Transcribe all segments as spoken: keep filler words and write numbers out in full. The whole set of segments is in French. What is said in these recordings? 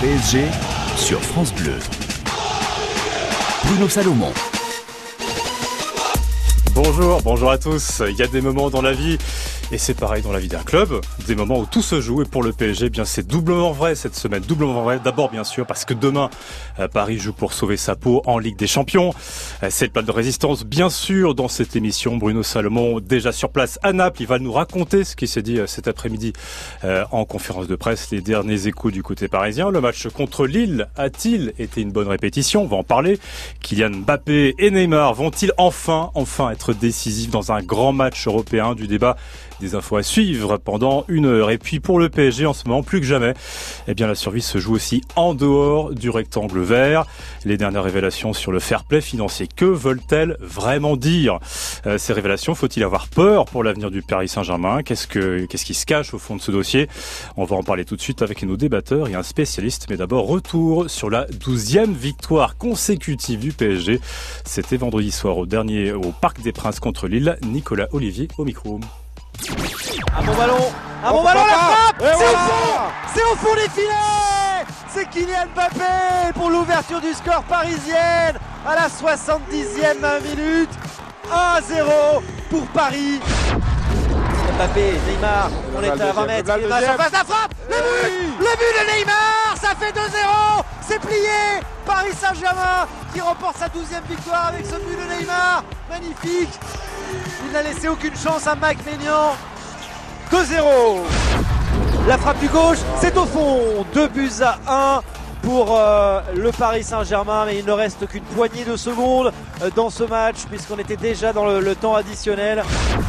P S G sur France Bleu. Bruno Salomon. Bonjour, bonjour à tous. Il y a des moments dans la vie, et c'est pareil dans la vie d'un club, des moments où tout se joue, et pour le P S G, eh bien c'est doublement vrai cette semaine, doublement vrai. D'abord bien sûr parce que demain, Paris joue pour sauver sa peau en Ligue des Champions. C'est le plat de résistance bien sûr dans cette émission. Bruno Salomon déjà sur place à Naples, il va nous raconter ce qui s'est dit cet après-midi en conférence de presse, les derniers échos du côté parisien. Le match contre Lille a-t-il été une bonne répétition? On va en parler. Kylian Mbappé et Neymar vont-ils enfin, enfin être décisif dans un grand match européen? Du débat, des infos à suivre pendant une heure. Et puis pour le P S G en ce moment, plus que jamais, eh bien la survie se joue aussi en dehors du rectangle vert. Les dernières révélations sur le fair play financier, que veulent-elles vraiment dire? euh, Ces révélations, faut-il avoir peur pour l'avenir du Paris Saint-Germain? Qu'est-ce que qu'est-ce qui se cache au fond de ce dossier? On va en parler tout de suite avec nos débatteurs et un spécialiste. Mais d'abord, retour sur la douzième victoire consécutive du P S G. C'était vendredi soir au dernier au Parc des Princes contre Lille. Nicolas Olivier au micro. Un bon ballon, un bon ballon, la frappe, c'est au fond, c'est au fond des filets, c'est Kylian Mbappé pour l'ouverture du score parisienne à la soixante-dixième minute, un zéro pour Paris. Mbappé, Neymar, on est à vingt mètres, Neymar surface, la frappe, le but, le but de Neymar, ça fait deux zéro, c'est plié, Paris Saint-Germain qui remporte sa douzième victoire avec ce but de Neymar, magnifique. Il n'a laissé aucune chance à Mike Maignan. deux zéro. La frappe du gauche, c'est au fond. deux buts à un pour euh, le Paris Saint-Germain. Mais il ne reste qu'une poignée de secondes euh, dans ce match puisqu'on était déjà dans le, le temps additionnel.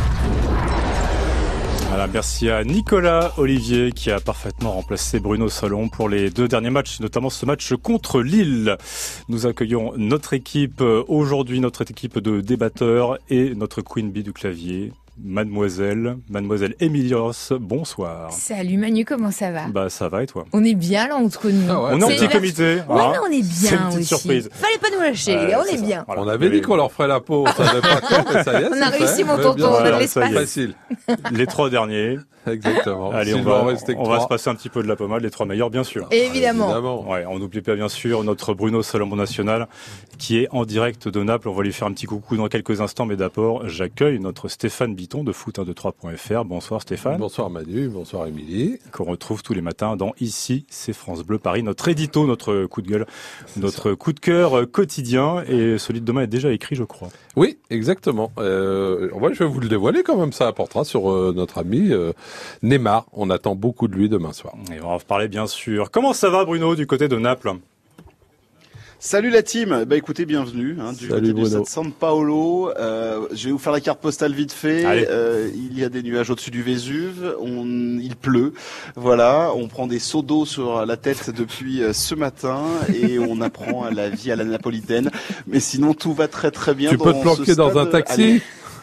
Voilà, merci à Nicolas Olivier qui a parfaitement remplacé Bruno Salomon pour les deux derniers matchs, notamment ce match contre Lille. Nous accueillons notre équipe aujourd'hui, notre équipe de débatteurs et notre Queen Bee du clavier. Mademoiselle, Mademoiselle Emilios, bonsoir. Salut Manu, comment ça va? Bah ça va et toi? On est bien là entre nous. Ah ouais, on est en petit comité. Oui, hein, mais on est bien c'est une petite aussi. Surprise. Fallait pas nous lâcher, les gars, on est, est bien. Voilà. On avait dit qu'on leur ferait la peau, ça n'avait pas compte, ça y est. On a réussi fait. mon tonton, on a de l'espace. Facile. Les trois derniers. Exactement. Allez, on va, on va se passer un petit peu de la pommade, les trois meilleurs, bien sûr. Évidemment. Évidemment. Ouais, on n'oublie pas, bien sûr, notre Bruno Salomon National, qui est en direct de Naples. On va lui faire un petit coucou dans quelques instants, mais d'abord, j'accueille notre Stéphane Bitton de foot un deux trois point f r. Bonsoir Stéphane. Bonsoir Manu, bonsoir Émilie. Qu'on retrouve tous les matins dans Ici, c'est France Bleu Paris, notre édito, notre coup de gueule, notre ça. coup de cœur quotidien. Et celui de demain est déjà écrit, je crois. Oui, exactement. Euh, ouais, je vais vous le dévoiler quand même, ça apportera sur euh, notre ami euh, Neymar. On attend beaucoup de lui demain soir. Et on va en reparler bien sûr. Comment ça va Bruno du côté de Naples? Salut la team, bah écoutez, bienvenue hein, du Salut côté du stade San Paolo. Euh, je vais vous faire la carte postale vite fait. Euh, il y a des nuages au-dessus du Vésuve, on, il pleut, voilà. On prend des seaux d'eau sur la tête depuis ce matin et on apprend à la vie à la napolitaine. Mais sinon tout va très très bien. Tu peux te planquer dans un taxi. Allez.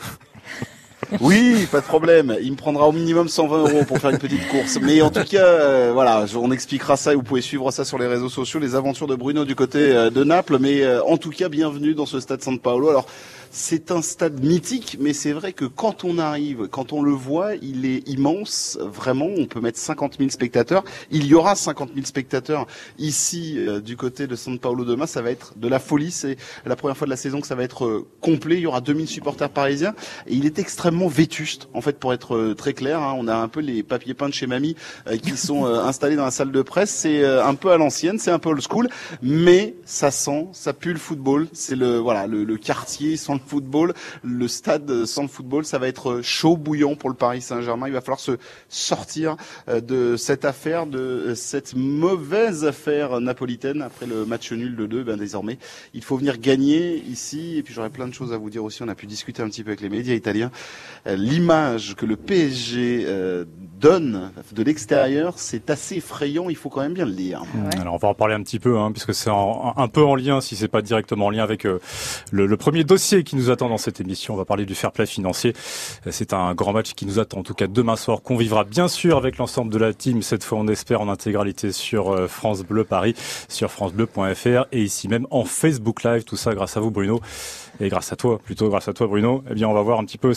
Oui, pas de problème. Il me prendra au minimum cent vingt euros pour faire une petite course. Mais en tout cas, euh, voilà, on expliquera ça et vous pouvez suivre ça sur les réseaux sociaux, les aventures de Bruno du côté euh, de Naples. Mais euh, en tout cas, bienvenue dans ce stade San Paolo. Alors, c'est un stade mythique, mais c'est vrai que quand on arrive, quand on le voit, il est immense. Vraiment, on peut mettre cinquante mille spectateurs. Il y aura cinquante mille spectateurs ici euh, du côté de San Paolo demain. Ça va être de la folie. C'est la première fois de la saison que ça va être euh, complet. Il y aura deux mille supporters parisiens. Et il est extrêmement vétuste, en fait, pour être euh, très clair. Hein. On a un peu les papiers peints de chez Mamie euh, qui sont euh, installés dans la salle de presse. C'est euh, un peu à l'ancienne, c'est un peu old school, mais ça sent, ça pue le football. C'est le voilà le, le quartier sans le football, le stade sans le football. Ça va être chaud, bouillant pour le Paris Saint-Germain. Il va falloir se sortir euh, de cette affaire, de cette mauvaise affaire napolitaine après le match nul de deux. Ben désormais, il faut venir gagner ici. Et puis j'aurais plein de choses à vous dire aussi. On a pu discuter un petit peu avec les médias italiens. L'image que le P S G euh, donne de l'extérieur, c'est assez effrayant, il faut quand même bien le dire. Ouais. Alors on va en parler un petit peu, hein, puisque c'est en, un peu en lien, si c'est pas directement en lien avec euh, le, le premier dossier qui nous attend dans cette émission. On va parler du fair play financier. C'est un grand match qui nous attend, en tout cas demain soir, qu'on vivra bien sûr avec l'ensemble de la team. Cette fois, on espère en intégralité sur euh, France Bleu Paris, sur francebleu point f r et ici même en Facebook Live. Tout ça grâce à vous, Bruno. Et grâce à toi, plutôt grâce à toi Bruno, eh bien on va voir un petit peu ce qui s'est dit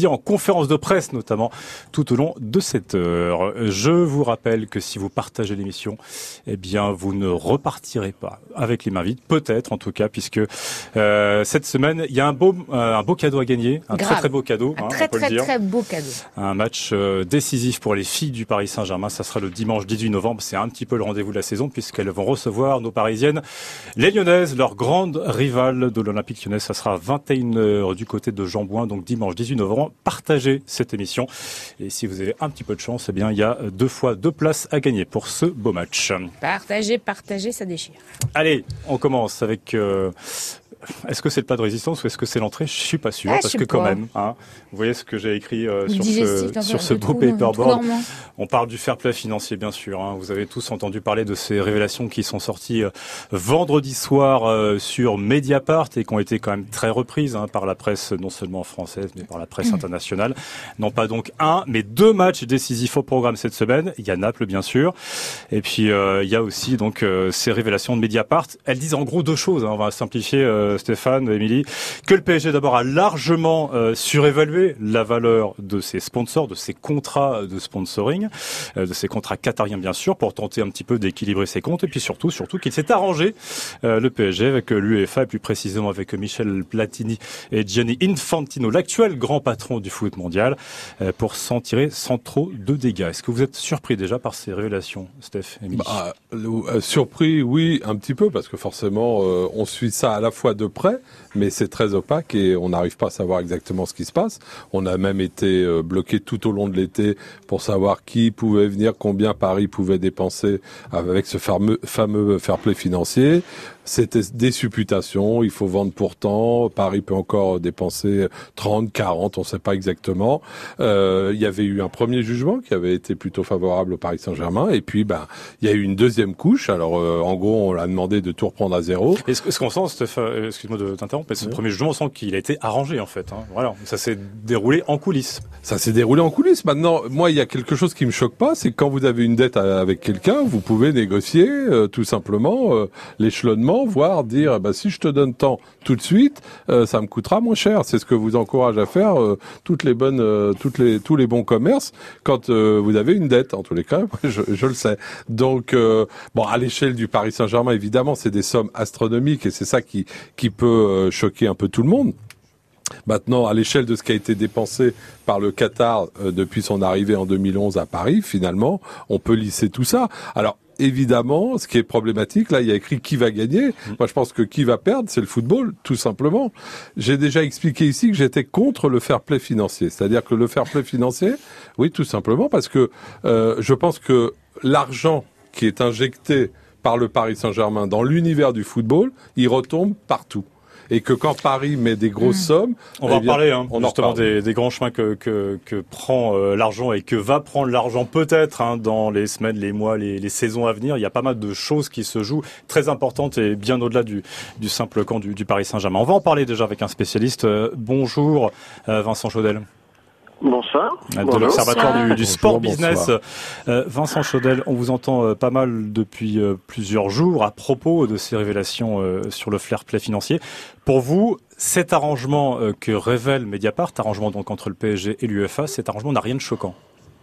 dit en conférence de presse notamment tout au long de cette heure. Je vous rappelle que si vous partagez l'émission, eh bien vous ne repartirez pas avec les mains vides, peut-être en tout cas, puisque euh, cette semaine il y a un beau euh, un beau cadeau à gagner, un Grave. très très beau cadeau, un hein, très on peut très le dire. très beau cadeau. Un match euh, décisif pour les filles du Paris Saint-Germain, ça sera le dimanche dix-huit novembre, c'est un petit peu le rendez-vous de la saison puisqu'elles vont recevoir nos Parisiennes, les Lyonnaises, leur grande rivale de l'Olympique Lyonnais. Ça sera vingt et une heures du côté de Jean-Bouin, donc dimanche dix-huit novembre. Partagez cette émission et si vous avez un petit peu de chance, eh bien il y a deux fois deux places à gagner pour ce beau match. Partagez, partagez, ça déchire. Allez, on commence avec... Euh, est-ce que c'est le plat de résistance ou est-ce que c'est l'entrée? Je suis pas sûr, ah, parce que pas. quand même, hein, vous voyez ce que j'ai écrit euh, sur Digestif, ce, sur ce beau paperboard. Tout On parle du fair play financier, bien sûr. Hein. Vous avez tous entendu parler de ces révélations qui sont sorties euh, vendredi soir euh, sur Mediapart et qui ont été quand même très reprises hein, par la presse, non seulement française, mais par la presse mmh. internationale. Non pas donc un, mais deux matchs décisifs au programme cette semaine. Il y a Naples, bien sûr. Et puis, euh, il y a aussi donc euh, ces révélations de Mediapart. Elles disent en gros deux choses. Hein. On va simplifier... Euh, Stéphane, Émilie, que le P S G d'abord a largement euh, surévalué la valeur de ses sponsors, de ses contrats de sponsoring, euh, de ses contrats qatariens bien sûr, pour tenter un petit peu d'équilibrer ses comptes, et puis surtout, surtout qu'il s'est arrangé euh, le P S G avec l'UEFA et plus précisément avec Michel Platini et Gianni Infantino, l'actuel grand patron du foot mondial, euh, pour s'en tirer sans trop de dégâts. Est-ce que vous êtes surpris déjà par ces révélations, Steph, Émilie? Bah, euh, surpris, oui, un petit peu, parce que forcément, euh, on suit ça à la fois de près, mais c'est très opaque et on n'arrive pas à savoir exactement ce qui se passe. On a même été euh, bloqué tout au long de l'été pour savoir qui pouvait venir, combien Paris pouvait dépenser avec ce fameux, fameux fair play financier. C'était des supputations, il faut vendre pourtant, Paris peut encore dépenser trente, quarante, on ne sait pas exactement. Euh, il y avait eu un premier jugement qui avait été plutôt favorable au Paris Saint-Germain, et puis ben il y a eu une deuxième couche. Alors euh, en gros, on l'a demandé de tout reprendre à zéro. Est-ce, est-ce qu'on sent, Stéphane, excuse-moi de t'interrompre, mais ce oui. premier jugement, on sent qu'il a été arrangé en fait. Hein. Voilà, ça s'est déroulé en coulisses. Ça s'est déroulé en coulisses. Maintenant, moi, il y a quelque chose qui me choque pas, c'est que quand vous avez une dette avec quelqu'un, vous pouvez négocier euh, tout simplement euh, l'échelonnement, voire dire bah, si je te donne tant tout de suite, euh, ça me coûtera moins cher. C'est ce que vous encourage à faire euh, toutes les bonnes, euh, toutes les tous les bons commerces quand euh, vous avez une dette. En tous les cas, je, je le sais. Donc euh, bon, à l'échelle du Paris Saint-Germain, évidemment, c'est des sommes astronomiques et c'est ça qui qui peut euh, choquer un peu tout le monde. Maintenant, à l'échelle de ce qui a été dépensé par le Qatar euh, depuis son arrivée en deux mille onze à Paris, finalement, on peut lisser tout ça. Alors, évidemment, ce qui est problématique, là, il y a écrit qui va gagner. Moi, je pense que qui va perdre, c'est le football, tout simplement. J'ai déjà expliqué ici que j'étais contre le fair play financier. C'est-à-dire que le fair play financier, oui, tout simplement, parce que euh, je pense que l'argent qui est injecté par le Paris Saint-Germain dans l'univers du football, il retombe partout. Et que quand Paris met des grosses mmh. sommes... On va eh bien, en parler, hein, on justement, en parle. des, des grands chemins que, que, que prend euh, l'argent et que va prendre l'argent peut-être hein, dans les semaines, les mois, les, les saisons à venir. Il y a pas mal de choses qui se jouent, très importantes et bien au-delà du, du simple camp du, du Paris Saint-Germain. On va en parler déjà avec un spécialiste. Euh, bonjour euh, Vincent Chaudel. Bonsoir. De Bonjour. l'Observatoire du, du Bonjour, sport business. Euh, Vincent Chaudel, on vous entend euh, pas mal depuis euh, plusieurs jours à propos de ces révélations euh, sur le fair play financier. Pour vous, cet arrangement euh, que révèle Mediapart, arrangement donc entre le P S G et l'UEFA, cet arrangement n'a rien de choquant.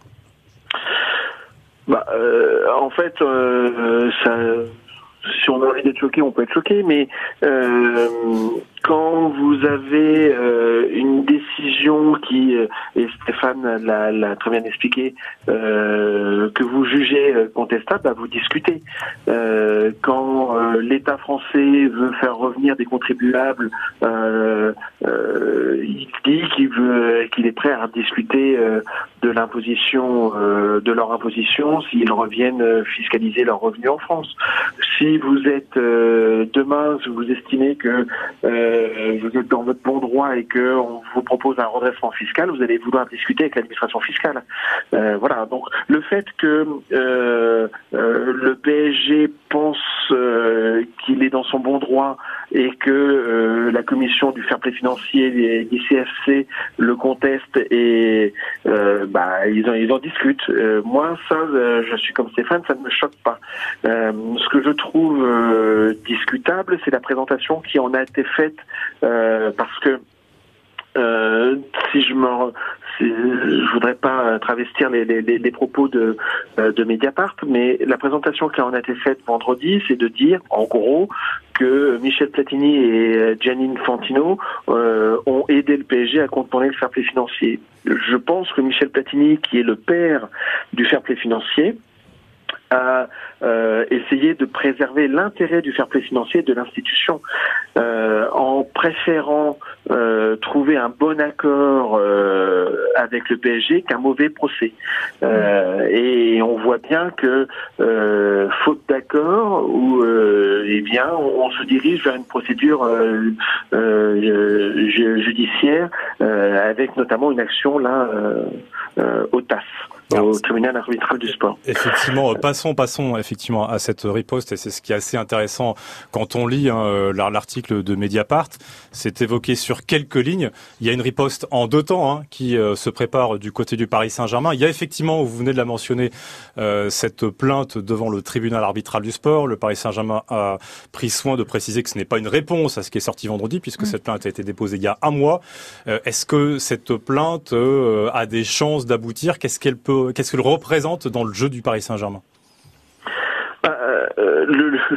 Bah, euh, en fait, euh, ça, si on a envie d'être choqué, on peut être choqué, mais euh, quand vous avez euh, une décision qui, euh, et Stéphane l'a, l'a très bien expliqué, euh, que vous jugez contestable, bah vous discutez. Euh, quand euh, l'État français veut faire revenir des contribuables, euh, euh, il dit qu'il veut, qu'il est prêt à discuter euh, de l'imposition, euh, de leur imposition, s'ils reviennent fiscaliser leurs revenus en France. Si vous êtes euh, demain, si vous estimez que euh, vous êtes dans votre bon droit et que on vous propose un redressement fiscal, vous allez vouloir discuter avec l'administration fiscale. Euh, voilà. Donc le fait que euh, euh, le P S G pense euh, qu'il est dans son bon droit et que euh, la commission du fair play financier des, des C F C le conteste et euh, bah ils en ils en discutent. Euh, moi ça, euh, je suis comme Stéphane, ça ne me choque pas. Euh, ce que je trouve euh, discutable, c'est la présentation qui en a été faite euh, parce que euh, si je me, si, je voudrais pas travestir les, les, les propos de, de Mediapart, mais la présentation qui en a été faite vendredi, c'est de dire, en gros, que Michel Platini et Gianni Infantino euh, ont aidé le P S G à contourner le fair play financier. Je pense que Michel Platini, qui est le père du fair play financier, à euh, essayer de préserver l'intérêt du fair play financier de l'institution euh, en préférant euh, trouver un bon accord euh, avec le P S G qu'un mauvais procès. Euh, et on voit bien que euh, faute d'accord, ou euh, eh bien on, on se dirige vers une procédure euh, euh, judiciaire euh, avec notamment une action là euh, euh, au T A S. Au tribunal arbitral du sport. Effectivement, passons, passons effectivement à cette riposte, et c'est ce qui est assez intéressant quand on lit hein, l'article de Mediapart. C'est évoqué sur quelques lignes. Il y a une riposte en deux temps hein, qui euh, se prépare du côté du Paris Saint-Germain. Il y a effectivement, vous venez de la mentionner, euh, cette plainte devant le tribunal arbitral du sport. Le Paris Saint-Germain a pris soin de préciser que ce n'est pas une réponse à ce qui est sorti vendredi, puisque mmh. cette plainte a été déposée il y a un mois. Euh, est-ce que cette plainte euh, a des chances d'aboutir? Qu'est-ce qu'elle peut Qu'est-ce qu'elle représente dans le jeu du Paris Saint-Germain? euh, euh, le, le,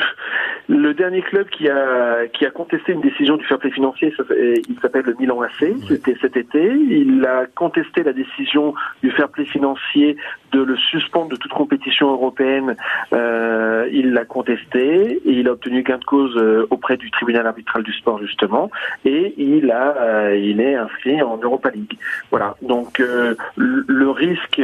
le dernier club qui a qui a contesté une décision du fair play financier, ça, il s'appelle le Milan A C. Oui. C'était cet été. Il a contesté la décision du fair play financier de le suspendre de toute compétition européenne. Euh, il l'a contesté et il a obtenu gain de cause euh, auprès du tribunal arbitral du sport justement. Et il a euh, il est inscrit en Europa League. Voilà. Donc euh, le, le risque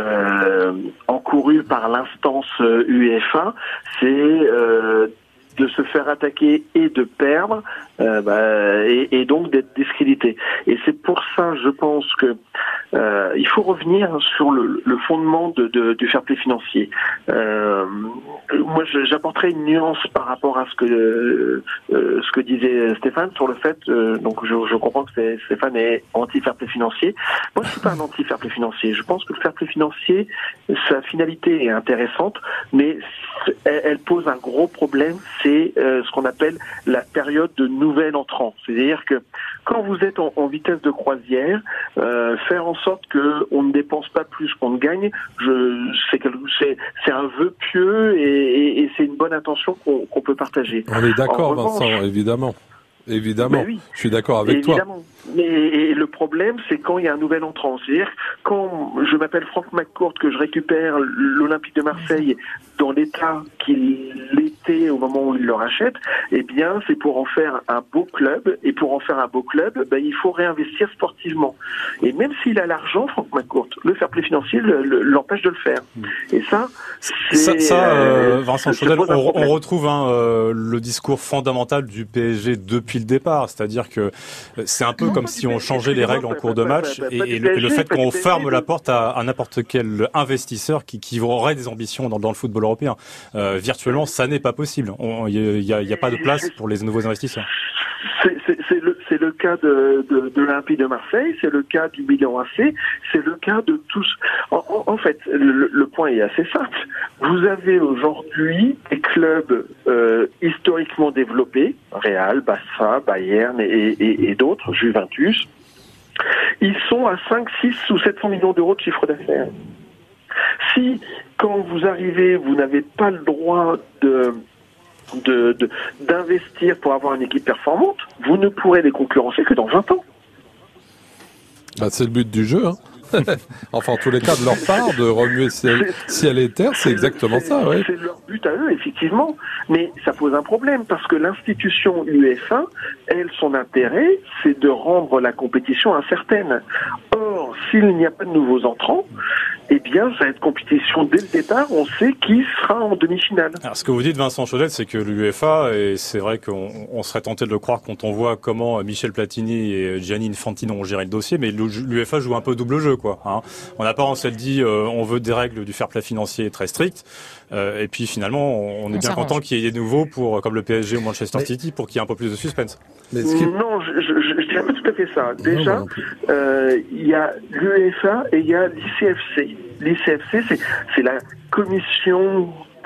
euh, encouru par l'instance euh, UEFA, c'est euh, de se faire attaquer et de perdre, euh, bah, et, et donc d'être discrédité. Et c'est pour ça, je pense que euh, il faut revenir sur le, le fondement de, de, du fair play financier. Euh, moi, j'apporterai une nuance par rapport à ce que euh, ce que disait Stéphane sur le fait. Euh, donc, je, je comprends que Stéphane est anti-fair play financier. Moi, je suis pas un anti-fair play financier. Je pense que le fair play financier, sa finalité est intéressante, mais elle, elle pose un gros problème. C'est euh, ce qu'on appelle la période de nouvel entrant. C'est-à-dire que quand vous êtes en, en vitesse de croisière, euh, faire en sorte que on ne dépense pas plus qu'on ne gagne, je, c'est, c'est, c'est un vœu pieux et, et, et c'est une bonne intention qu'on, qu'on peut partager. On est d'accord, revanche, Vincent, évidemment. Évidemment, oui, je suis d'accord avec évidemment. toi. Mais et le problème, c'est quand il y a un nouvel entrant. C'est-à-dire, quand je m'appelle Franck McCourt, que je récupère l'Olympique de Marseille dans l'état qu'il était au moment où il le rachète, eh bien, c'est pour en faire un beau club. Et pour en faire un beau club, ben, il faut réinvestir sportivement. Et même s'il a l'argent, Franck McCourt, le fair play financier le, le, l'empêche de le faire. Et ça, c'est... Ça, ça euh, Vincent Chaudel, on, on retrouve hein, euh, le discours fondamental du P S G depuis le départ. C'est-à-dire que c'est un peu comme si on changeait les règles en cours de match et, et, le, et le fait qu'on ferme la porte à, à n'importe quel investisseur qui, qui aurait des ambitions dans, dans le football européen. Euh, virtuellement, ça n'est pas possible. Il n'y a, y a pas de place pour les nouveaux investisseurs. C'est, c'est, c'est, le, c'est le cas de, de, de l'Olympique de Marseille, c'est le cas du Milan A C, c'est le cas de tous. En, en, en fait, le, le point est assez simple. Vous avez aujourd'hui des clubs euh, historiquement développés, Real, Barça, Bayern et, et, et d'autres, Juventus. Ils sont à cinq, six ou sept cents millions d'euros de chiffre d'affaires. Si, quand vous arrivez, vous n'avez pas le droit de... De, de, d'investir pour avoir une équipe performante, vous ne pourrez les concurrencer que dans vingt ans. Bah, c'est le but du jeu, hein. Enfin, en tous les cas, de leur part, de remuer ciel, ciel et terre, c'est, c'est exactement c'est, ça, oui. C'est leur but à eux, effectivement. Mais ça pose un problème, parce que l'institution UEFA, elle, son intérêt, c'est de rendre la compétition incertaine. Or, s'il n'y a pas de nouveaux entrants, eh bien, ça va être compétition dès le départ, on sait qui sera en demi-finale. Alors, ce que vous dites, Vincent Chaudel, c'est que l'UEFA, et c'est vrai qu'on on serait tenté de le croire quand on voit comment Michel Platini et Gianni Infantino ont géré le dossier, mais l'UEFA joue un peu double jeu, quoi. Hein. On n'a pas, on s'est dit, euh, on veut des règles du fair play financier très strictes, euh, et puis finalement, on, on est on bien content qu'il y ait des nouveaux pour, comme le P S G ou Manchester mais... City, pour qu'il y ait un peu plus de suspense. Mais ce qui... Non, je, je, je, je dirais pas tout à fait ça. Déjà, euh, il y a l'UEFA et il y a l'I C F C. L'I C F C, c'est, c'est la commission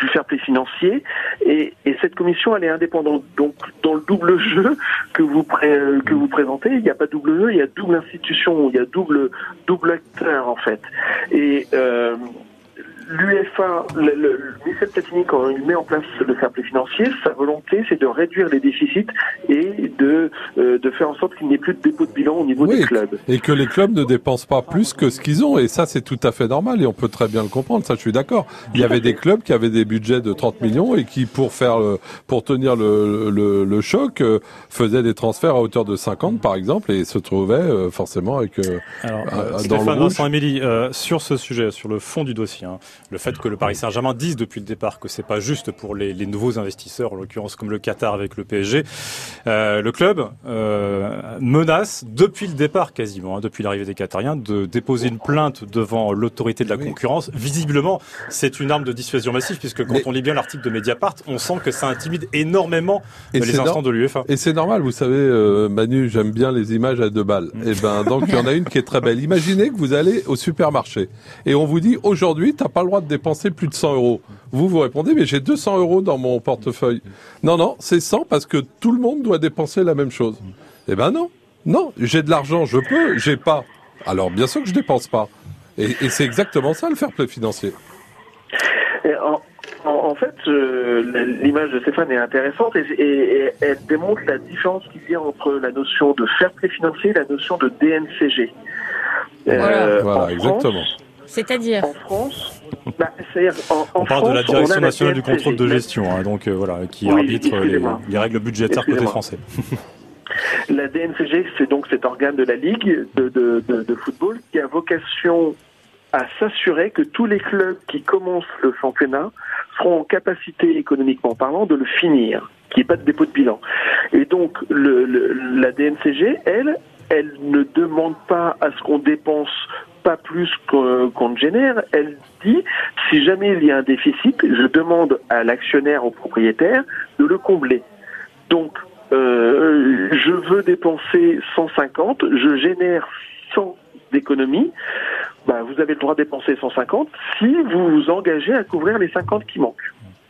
du fair play financier, et, et cette commission elle est indépendante. Donc dans le double jeu que vous pré, que vous présentez, il n'y a pas double jeu, il y a double institution, il y a double double acteur en fait. Et euh, l'UEFA, le, le, Michel Platini, quand il met en place le fair play financier, sa volonté, c'est de réduire les déficits et de euh, de faire en sorte qu'il n'y ait plus de dépôt de bilan au niveau oui, des clubs. Et que les clubs ne dépensent pas plus que ce qu'ils ont. Et ça, c'est tout à fait normal. Et on peut très bien le comprendre. Ça, je suis d'accord. Il y avait des clubs qui avaient des budgets de trente millions et qui, pour faire le, pour tenir le, le, le choc, euh, faisaient des transferts à hauteur de cinquante, par exemple, et se trouvaient euh, forcément avec euh, Alors, euh, dans Stéphane, le rouge. Vincent, Émilie, euh, sur ce sujet, sur le fond du dossier, hein, le fait que le Paris Saint-Germain dise depuis le départ que c'est pas juste pour les, les nouveaux investisseurs, en l'occurrence comme le Qatar avec le P S G, euh, le club euh, menace depuis le départ quasiment, hein, depuis l'arrivée des Qatariens, de déposer une plainte devant l'autorité de la oui. concurrence. Visiblement, c'est une arme de dissuasion massive, puisque quand Mais... on lit bien l'article de Mediapart, on sent que ça intimide énormément Et les instants nor- de l'UEFA. Et c'est normal, vous savez, euh, Manu, j'aime bien les images à deux balles. Mmh. Et ben donc il y en a une qui est très belle. Imaginez que vous allez au supermarché et on vous dit aujourd'hui t'as pas le droit de dépenser plus de cent euros. Vous vous répondez mais j'ai deux cents euros dans mon portefeuille. Non non, c'est cent parce que tout le monde doit dépenser la même chose. Eh ben non, non, j'ai de l'argent, je peux, j'ai pas. Alors bien sûr que je dépense pas. Et, et c'est exactement ça le fair play financier. Et en, en, en fait, euh, l'image de Stéphane est intéressante et, et, et elle démontre la différence qu'il y a entre la notion de fair play financier et la notion de D N C G. Euh, voilà, en exactement. France, C'est-à-dire En France, bah, c'est-à-dire en, en On parle France, de la Direction on a la nationale du D N C G, contrôle de la- gestion, hein, donc euh, voilà, qui Oui, arbitre les, excusez-moi. les règles budgétaires côté Excusez-moi. français. La D N C G, c'est donc cet organe de la Ligue de, de, de, de football qui a vocation à s'assurer que tous les clubs qui commencent le championnat seront en capacité, économiquement parlant, de le finir, qu'il n'y ait pas de dépôt de bilan. Et donc, le, le, la D N C G, elle, elle ne demande pas à ce qu'on dépense pas plus qu'on, qu'on ne génère. Elle dit, si jamais il y a un déficit, je demande à l'actionnaire, au propriétaire, de le combler. Donc, euh, je veux dépenser cent cinquante, je génère cent d'économie, bah, vous avez le droit de dépenser cent cinquante si vous vous engagez à couvrir les cinquante qui manquent.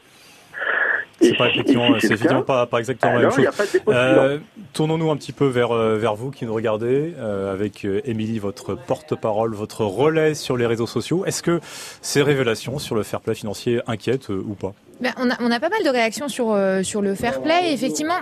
C'est Et pas si- effectivement, et si c'est c'est le effectivement cas, pas, pas exactement la même alors, il chose. n'y a pas de dépôt de Euh, bilan. tournons-nous un petit peu vers euh, vers vous qui nous regardez, euh, avec euh, Émilie, votre porte-parole, votre relais sur les réseaux sociaux. Est-ce que ces révélations sur le fair play financier inquiètent euh, ou pas? Ben, on, a, on a pas mal de réactions sur, euh, sur le fair play. Et effectivement,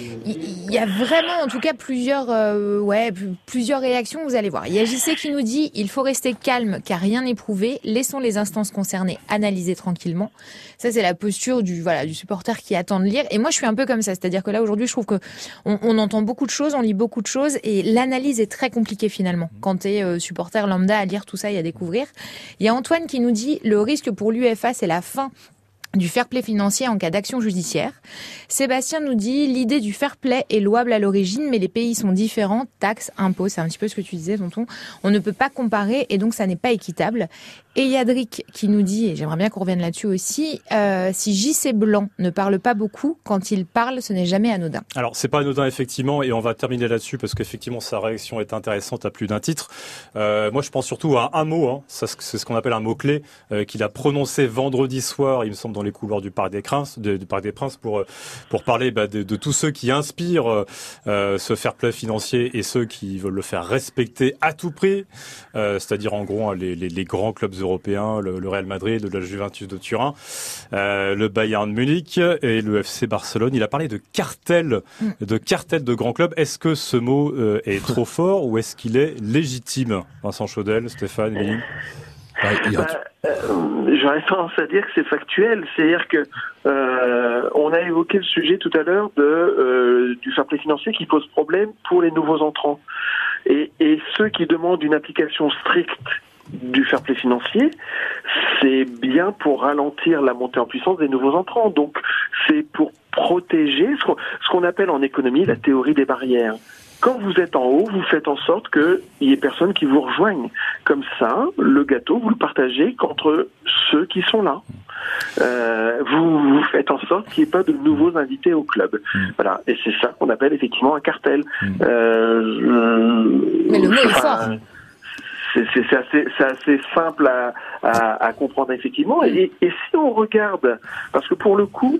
il y, y a vraiment, en tout cas, plusieurs, euh, ouais, p- plusieurs réactions. Vous allez voir. Il y a J C qui nous dit il faut rester calme car rien n'est prouvé. Laissons les instances concernées analyser tranquillement. Ça, c'est la posture du, voilà, du supporter qui attend de lire. Et moi, je suis un peu comme ça. C'est-à-dire que là, aujourd'hui, je trouve que on, on entend beaucoup de choses, on lit beaucoup de choses et l'analyse est très compliquée finalement. Quand tu es euh, supporter lambda à lire tout ça et à découvrir. Il y a Antoine qui nous dit le risque pour l'UEFA, c'est la fin du fair play financier en cas d'action judiciaire. Sébastien nous dit l'idée du fair play est louable à l'origine, mais les pays sont différents, taxes, impôts, c'est un petit peu ce que tu disais, tonton. On ne peut pas comparer et donc ça n'est pas équitable. Et Yadric qui nous dit, et j'aimerais bien qu'on revienne là-dessus aussi, euh, si J C Blanc ne parle pas beaucoup, quand il parle, ce n'est jamais anodin. Alors, c'est pas anodin, effectivement, et on va terminer là-dessus parce qu'effectivement, sa réaction est intéressante à plus d'un titre. Euh, moi, je pense surtout à un mot, hein, ça, c'est ce qu'on appelle un mot-clé, euh, qu'il a prononcé vendredi soir, il me semble, dans les couloirs du Parc des Princes, de, du Parc des Princes pour, pour parler bah, de, de tous ceux qui inspirent euh, ce fair play financier et ceux qui veulent le faire respecter à tout prix, euh, c'est-à-dire en gros hein, les, les, les grands clubs européens, le, le Real Madrid, la Juventus de Turin, euh, le Bayern de Munich et le F C Barcelone. Il a parlé de cartel, de cartel de grands clubs. Est-ce que ce mot euh, est trop fort ou est-ce qu'il est légitime? Vincent Chaudel, Stéphane, Émilie. Bah, il y a- Bah, euh, j'aurais tendance à dire que c'est factuel, c'est-à-dire que euh, on a évoqué le sujet tout à l'heure de euh, du fair play financier qui pose problème pour les nouveaux entrants et, et ceux qui demandent une application stricte du fair play financier, c'est bien pour ralentir la montée en puissance des nouveaux entrants. Donc c'est pour protéger ce qu'on, ce qu'on appelle en économie la théorie des barrières. Quand vous êtes en haut, vous faites en sorte qu'il y ait personne qui vous rejoigne. Comme ça, le gâteau, vous le partagez contre ceux qui sont là. Euh, vous, vous faites en sorte qu'il n'y ait pas de nouveaux invités au club. Mmh. Voilà, et c'est ça qu'on appelle effectivement un cartel. Mmh. Euh, Mais le mot enfin, est fort. c'est, c'est, c'est, assez, c'est assez simple à, à, à comprendre effectivement. Et, et si on regarde, parce que pour le coup,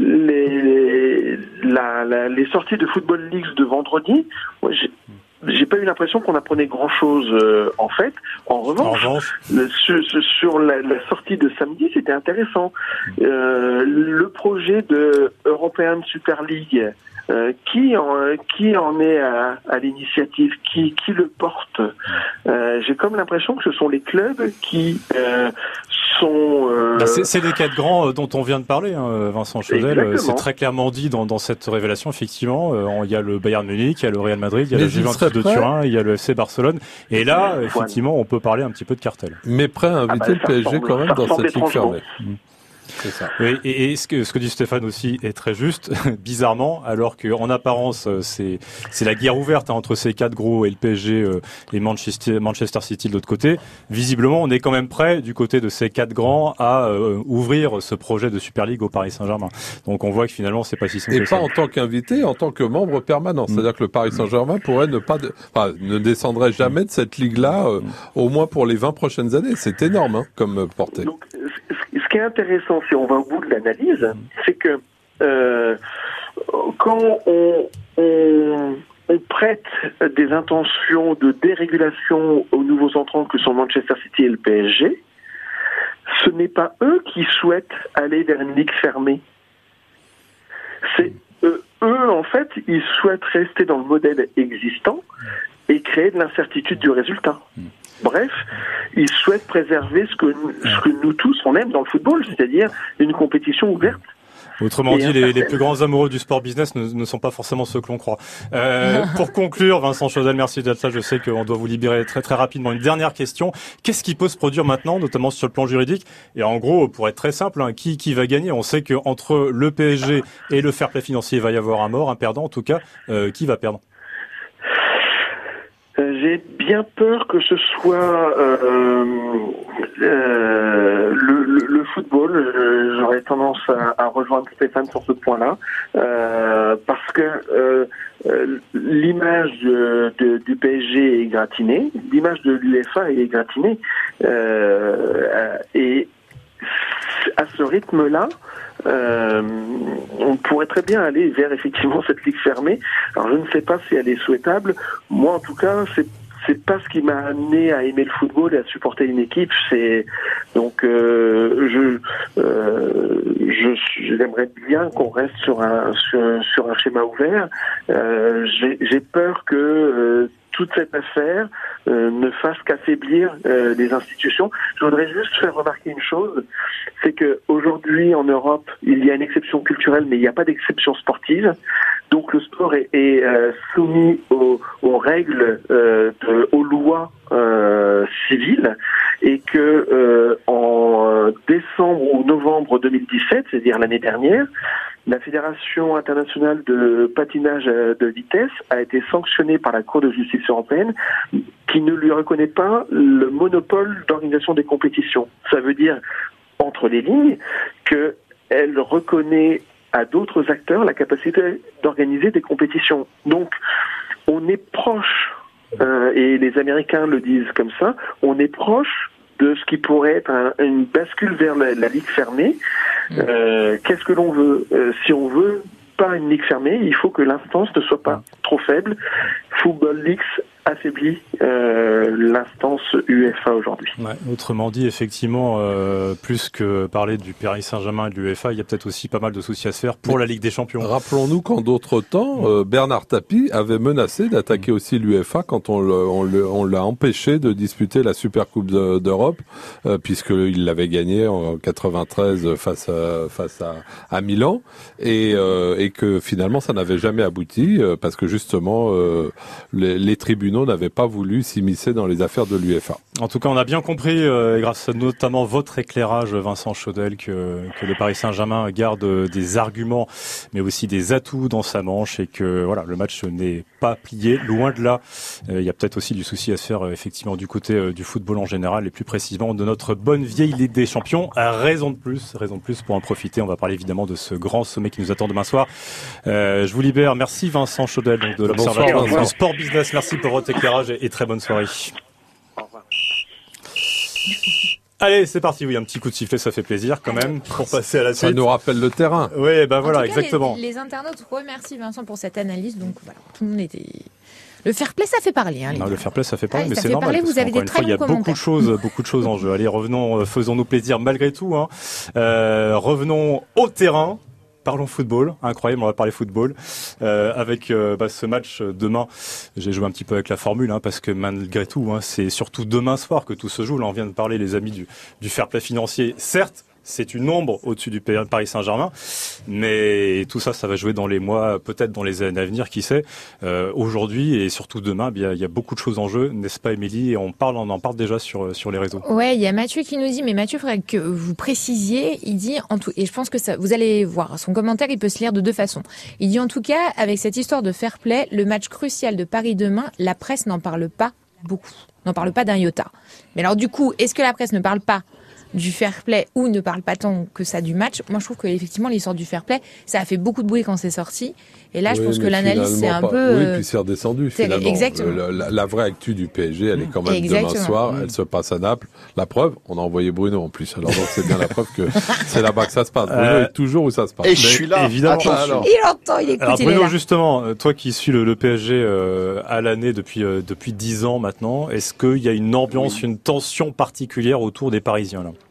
les, la, la, les sorties de Football Leagues de vendredi, moi, j'ai, j'ai pas eu l'impression qu'on apprenait grand-chose euh, en fait. En revanche, en revanche. Le, sur, sur la, la sortie de samedi, c'était intéressant. Euh, le projet de European Super League, euh, qui en qui en est à, à l'initiative, qui qui le porte. Euh, j'ai comme l'impression que ce sont les clubs qui euh, sont. Euh... Bah c'est, c'est les quatre grands euh, dont on vient de parler, hein, Vincent Chaudel. Exactement. C'est très clairement dit dans dans cette révélation. Effectivement, euh, il y a le Bayern Munich, il y a le Real Madrid, il y a Mais la Juventus de Turin, il y a le F C Barcelone. Et là, voilà. effectivement, on peut parler un petit peu de cartel. Mais prêt à inviter ah bah, le P S G ressemble, quand même dans cette ligue fermée. Mmh. C'est ça. Oui, et, et ce que ce que dit Stéphane aussi est très juste. Bizarrement, alors que en apparence c'est c'est la guerre ouverte hein, entre ces quatre gros et le P S G euh, et Manchester Manchester City de l'autre côté. Visiblement, on est quand même prêt du côté de ces quatre grands à euh, ouvrir ce projet de Super League au Paris Saint-Germain. Donc on voit que finalement c'est pas si simple. Et que pas ça. en tant qu'invité, en tant que membre permanent. Mm. C'est-à-dire que le Paris Saint-Germain pourrait ne pas, de... enfin, ne descendrait jamais de cette ligue-là, euh, au moins pour les vingt prochaines années. C'est énorme hein, comme portée. Donc, ce qui est intéressant, si on va au bout de l'analyse, c'est que euh, quand on, on, on prête des intentions de dérégulation aux nouveaux entrants que sont Manchester City et le P S G, ce n'est pas eux qui souhaitent aller vers une ligue fermée. C'est eux, eux, en fait, ils souhaitent rester dans le modèle existant et créer de l'incertitude du résultat. Bref, ils souhaitent préserver ce que, ce que nous tous on aime dans le football, c'est-à-dire une compétition ouverte. Autrement dit, les, les plus grands amoureux du sport business ne, ne sont pas forcément ceux que l'on croit. Euh, pour conclure, Vincent Chaudel, merci d'être là. Je sais qu'on doit vous libérer très très rapidement. Une dernière question. Qu'est-ce qui peut se produire maintenant, notamment sur le plan juridique? Et en gros, pour être très simple, hein, qui, qui va gagner? On sait qu'entre le P S G et le fair play financier, il va y avoir un mort, un perdant. En tout cas, euh, qui va perdre? J'ai bien peur que ce soit euh, euh, le, le, le football. J'aurais tendance à, à rejoindre Stéphane sur ce point-là, euh, parce que euh, l'image de, de, du P S G est gratinée, l'image de l'U E F A est gratinée, euh, et à ce rythme-là, Euh, on pourrait très bien aller vers effectivement cette ligue fermée. Alors je ne sais pas si elle est souhaitable. Moi en tout cas, c'est c'est pas ce qui m'a amené à aimer le football et à supporter une équipe. C'est donc euh, je euh, je j'aimerais bien qu'on reste sur un sur, sur un schéma ouvert. Euh, j'ai, j'ai peur que euh, toute cette affaire euh, ne fasse qu'affaiblir euh, les institutions. Je voudrais juste faire remarquer une chose, c'est que aujourd'hui en Europe, il y a une exception culturelle, mais il n'y a pas d'exception sportive. Donc le sport est, est euh, soumis aux, aux règles, euh, de, aux lois euh, civiles, et que euh, en décembre ou novembre deux mille dix-sept, c'est-à-dire l'année dernière, la Fédération internationale de patinage de vitesse a été sanctionnée par la Cour de justice européenne, qui ne lui reconnaît pas le monopole d'organisation des compétitions. Ça veut dire, entre les lignes, qu'elle reconnaît à d'autres acteurs la capacité d'organiser des compétitions. Donc, on est proche, euh, et les Américains le disent comme ça, on est proche de ce qui pourrait être un, une bascule vers la, la ligue fermée. Euh, qu'est-ce que l'on veut? euh, Si on veut pas une ligue fermée, il faut que l'instance ne soit pas trop faible. Football Leagues affaiblit euh, l'instance U E F A aujourd'hui. Ouais, autrement dit, effectivement, euh, plus que parler du Paris Saint-Germain et de l'U E F A, il y a peut-être aussi pas mal de soucis à se faire pour Mais la Ligue des Champions. Rappelons-nous qu'en d'autres temps, euh, Bernard Tapie avait menacé d'attaquer aussi l'U E F A quand on, le, on, le, on l'a empêché de disputer la Supercoupe de, d'Europe, euh, puisqu'il l'avait gagné en quatre-vingt-treize face à, face à, à Milan, et, euh, et que finalement ça n'avait jamais abouti, euh, parce que justement euh, les, les tribunaux n'avaient pas voulu s'immiscer dans les affaires de l'U E F A. En tout cas, on a bien compris, euh, grâce à notamment votre éclairage, Vincent Chaudel, que, que le Paris Saint-Germain garde des arguments, mais aussi des atouts dans sa manche, et que voilà, le match n'est pas plié, loin de là. Euh, il y a peut-être aussi du souci à se faire, euh, effectivement, du côté euh, du football en général, et plus précisément de notre bonne vieille Ligue des Champions. À raison de plus, raison de plus pour en profiter. On va parler évidemment de ce grand sommet qui nous attend demain soir. Euh, je vous libère. Merci Vincent Chaudel, donc de l'Observatoire du Sport Business. Merci pour votre éclairage et, et très bonne soirée. Au revoir. Allez, c'est parti. Oui, un petit coup de sifflet, ça fait plaisir quand même pour passer à la suite. Ça nous rappelle le terrain. Oui, ben voilà, en tout cas, exactement. Les, les internautes remercient Vincent pour cette analyse. Donc voilà, tout le monde était. Le fair play, ça fait parler. Hein, les non, gars. le fair play, ça fait parler, ah, mais ça c'est fait normal. Parler, parce vous avez des une très fois, il y a bons beaucoup de choses, beaucoup de choses en jeu. Allez, revenons, faisons-nous plaisir malgré tout. Hein. Euh, revenons au terrain. Parlons football, incroyable, on va parler football euh, avec euh, bah, ce match demain. J'ai joué un petit peu avec la formule hein, parce que malgré tout, hein, c'est surtout demain soir que tout se joue. Là, on vient de parler, les amis, du, du fair play financier. Certes, c'est une ombre au-dessus du Paris Saint-Germain, mais tout ça, ça va jouer dans les mois, peut-être dans les années à venir, qui sait. Euh, aujourd'hui et surtout demain, il y, a, il y a beaucoup de choses en jeu, n'est-ce pas, Émilie? Et on parle, on en parle déjà sur sur les réseaux. Ouais, il y a Mathieu qui nous dit, mais Mathieu, il faudrait que vous précisiez. Il dit en tout, et je pense que ça, vous allez voir son commentaire, il peut se lire de deux façons. Il dit en tout cas, avec cette histoire de fair play, le match crucial de Paris demain, la presse n'en parle pas beaucoup, n'en parle pas d'un iota. Mais alors du coup, est-ce que la presse ne parle pas du fair play ou ne parle pas tant que ça du match? Moi, je trouve qu'effectivement, l'histoire du fair play, ça a fait beaucoup de bruit quand c'est sorti. Et là, je oui, pense que l'analyse, c'est un pas. peu... Oui, puis c'est redescendu, c'est... finalement. Exactement. Euh, la, la vraie actu du P S G, elle est quand même Exactement. demain soir. Mmh. Elle se passe à Naples. La preuve, on a envoyé Bruno en plus. Alors donc, c'est bien la preuve que c'est là-bas que ça se passe. Bruno Euh... est toujours où ça se passe. Et je suis là, évidemment. attention. Il entend, il écoute, Alors il Bruno, est là. justement, toi qui suis le, le P S G euh, à l'année depuis euh, depuis dix ans maintenant, est-ce qu'il y a une ambiance, oui. une tension particulière autour des Parisiens là?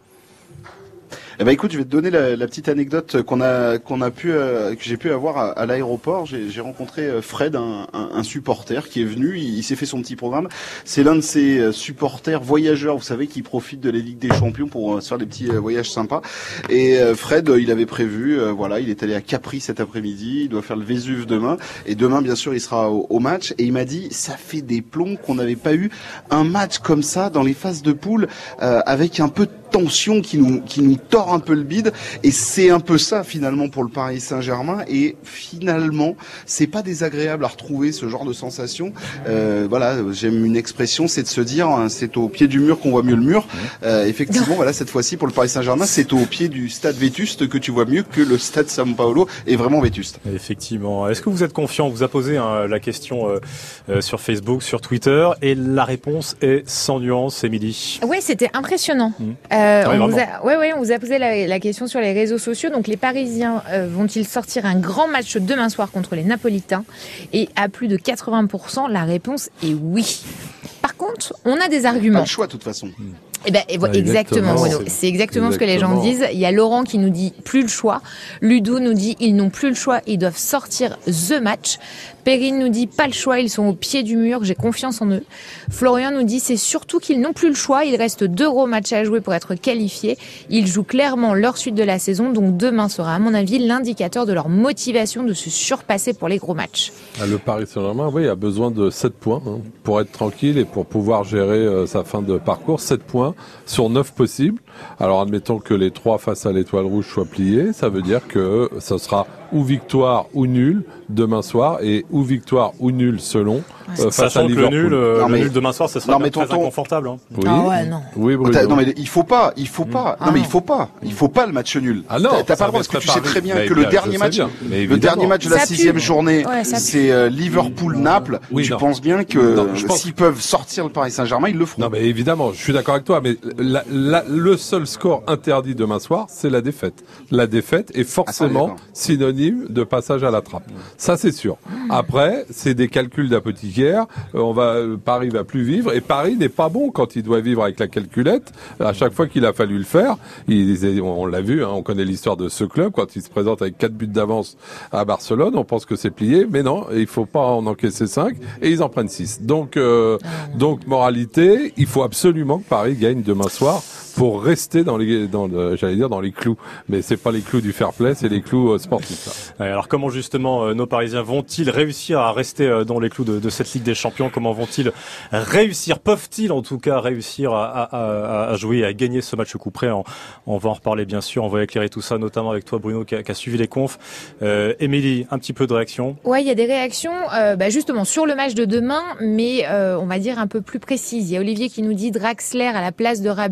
Eh ben écoute, je vais te donner la, la petite anecdote qu'on a qu'on a pu euh, que j'ai pu avoir à, à l'aéroport. J'ai, j'ai rencontré Fred, un, un, un supporter qui est venu. Il, il s'est fait son petit programme. C'est l'un de ces supporters voyageurs, vous savez, qui profitent de la Ligue des Champions pour euh, se faire des petits euh, voyages sympas. Et euh, Fred, il avait prévu, euh, voilà, il est allé à Capri cet après-midi. Il doit faire le Vésuve demain. Et demain, bien sûr, il sera au, au match. Et il m'a dit, ça fait des plombs qu'on n'avait pas eu un match comme ça dans les phases de poule euh, avec un peu de tension qui nous qui nous tord un peu le bide, et c'est un peu ça finalement pour le Paris Saint-Germain. Et finalement, c'est pas désagréable à retrouver ce genre de sensation. Euh, voilà, j'aime une expression, c'est de se dire, hein, c'est au pied du mur qu'on voit mieux le mur. Euh, effectivement, voilà, cette fois-ci pour le Paris Saint-Germain, c'est au pied du stade vétuste que tu vois mieux que le stade São Paulo est vraiment vétuste. Effectivement. Est-ce que vous êtes confiant? On vous a posé hein, la question euh, euh, sur Facebook, sur Twitter, et la réponse est sans nuance, Émilie. Oui, c'était impressionnant. Mmh. Euh, oui, on, vous a, ouais, ouais, on vous a posé la, la question sur les réseaux sociaux. Donc, les Parisiens euh, vont-ils sortir un grand match demain soir contre les Napolitains? Et à plus de quatre-vingts pour cent, la réponse est oui. Par contre, on a des arguments. Pas le choix, de toute façon. Mmh. Eh ben, exactement, exactement, Bruno. C'est exactement, exactement ce que les gens disent. Il y a Laurent qui nous dit plus le choix. Ludo nous dit ils n'ont plus le choix, ils doivent sortir the match. Perrine nous dit pas le choix, ils sont au pied du mur, j'ai confiance en eux. Florian nous dit c'est surtout qu'ils n'ont plus le choix, il reste deux gros matchs à jouer pour être qualifiés. Ils jouent clairement leur suite de la saison, donc demain sera à mon avis l'indicateur de leur motivation de se surpasser pour les gros matchs. Le Paris Saint-Germain, oui, a besoin de sept points hein, pour être tranquille et pour pouvoir gérer euh, sa fin de parcours. sept points sur neuf possibles. Alors admettons que les trois face à l'Étoile Rouge soient pliés, ça veut dire que ça sera ou victoire ou nul demain soir, et ou victoire ou nul selon euh, face à Liverpool. Que le nul, euh, non, le mais, nul demain soir, ça sera non, mais très tonton, inconfortable. Hein. Oui, ah ouais, non. Oui, Bruno. Non mais il faut pas, il faut pas. Mmh. Non mais ah il faut pas, il faut pas le match nul. Ah non, t'as pas le droit parce que tu sais très bien que le dernier match, le dernier match de la sixième journée, ouais, c'est euh, Liverpool-Naples. Oui, tu non. penses bien que non, je pense... s'ils peuvent sortir le Paris Saint-Germain, ils le feront. Non mais évidemment, je suis d'accord avec toi, mais la, la, le seul score interdit demain soir, c'est la défaite. La défaite est forcément ah, synonyme de passage à la trappe. Ça c'est sûr. Après, c'est des calculs d'apothicaire. Euh, on va, Paris va plus vivre, et Paris n'est pas bon quand il doit vivre avec la calculette. À chaque fois qu'il a fallu le faire, il, on l'a vu, hein, on connaît l'histoire de ce club quand il se présente avec quatre buts d'avance à Barcelone. On pense que c'est plié, mais non, il faut pas en encaisser cinq, et ils en prennent six. Donc, euh, donc moralité, il faut absolument que Paris gagne demain soir pour rester dans les, dans le, j'allais dire dans les clous, mais c'est pas les clous du fair play, c'est les clous euh, sportifs. Ouais, alors comment justement euh, nos Parisiens vont-ils réussir à rester euh, dans les clous de, de cette Ligue des Champions? Comment vont-ils réussir, peuvent-ils en tout cas réussir à, à, à jouer et à gagner ce match coup près? on, on va en reparler bien sûr, on va éclairer tout ça, notamment avec toi Bruno qui a, qui a suivi les confs. Euh, Émilie, un petit peu de réaction? Ouais, il y a des réactions euh, bah justement sur le match de demain, mais euh, on va dire un peu plus précises. Il y a Olivier qui nous dit Draxler à la place de Rabiot, bonne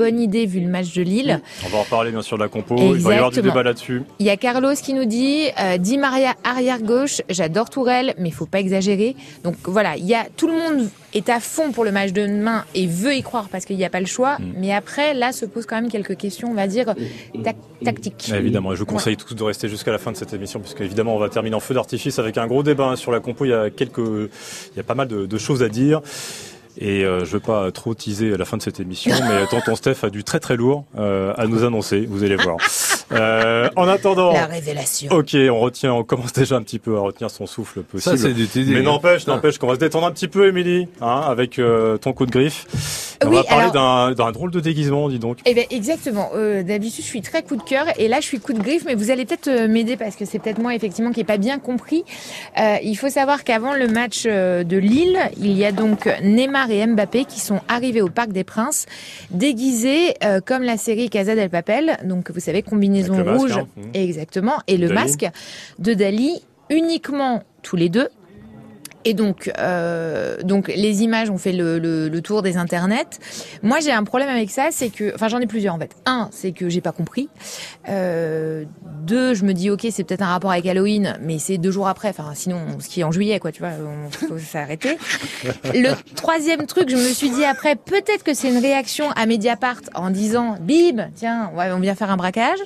bonne idée vu le match de Lille. On va en reparler bien sûr de la compo, Exactement. il va y avoir du débat là-dessus. Il y a Carlos qui nous dit euh, Di Maria arrière gauche, j'adore Tourelle, mais il faut pas exagérer. Donc voilà, il y a tout le monde est à fond pour le match de demain et veut y croire parce qu'il n'y a pas le choix. Mm. Mais après, là, se posent quand même quelques questions, on va dire, tac- tactiques. Ouais, évidemment, et je vous conseille ouais. tous de rester jusqu'à la fin de cette émission, puisque évidemment, on va terminer en feu d'artifice avec un gros débat hein, sur la compo. Il y a quelques, il y a pas mal de, de choses à dire. Et euh, je ne veux pas trop teaser la fin de cette émission, mais tonton Steph a du très très lourd euh, à nous annoncer, vous allez voir. Euh, en attendant, la révélation. Ok, on retient, on commence déjà un petit peu à retenir son souffle possible. Ça c'est du teasing. Mais n'empêche, n'empêche qu'on va se détendre un petit peu, Émilie, hein, avec euh, ton coup de griffe. On oui, va parler alors, d'un, d'un drôle de déguisement, dis donc. Eh ben exactement. Euh, d'habitude, je suis très coup de cœur, et là, je suis coup de griffe. Mais vous allez peut-être euh, m'aider parce que c'est peut-être moi effectivement qui n'ai pas bien compris. Euh, il faut savoir qu'avant le match euh, de Lille, il y a donc Neymar et Mbappé qui sont arrivés au Parc des Princes déguisés euh, comme la série Casa del Papel. Donc, vous savez, combinaison rouge, masque, hein. Exactement, et le Dali. masque de Dali, uniquement tous les deux. Et donc, euh, donc les images ont fait le, le, le tour des internets. Moi, j'ai un problème avec ça, c'est que, enfin, j'en ai plusieurs en fait. Un, c'est que j'ai pas compris. Euh, deux, je me dis, ok, c'est peut-être un rapport avec Halloween, mais c'est deux jours après. Enfin, sinon, ce qui est en juillet, quoi, tu vois, on faut s'arrêter. Le troisième truc, je me suis dit après, peut-être que c'est une réaction à Mediapart en disant, bim, tiens, ouais, on vient faire un braquage.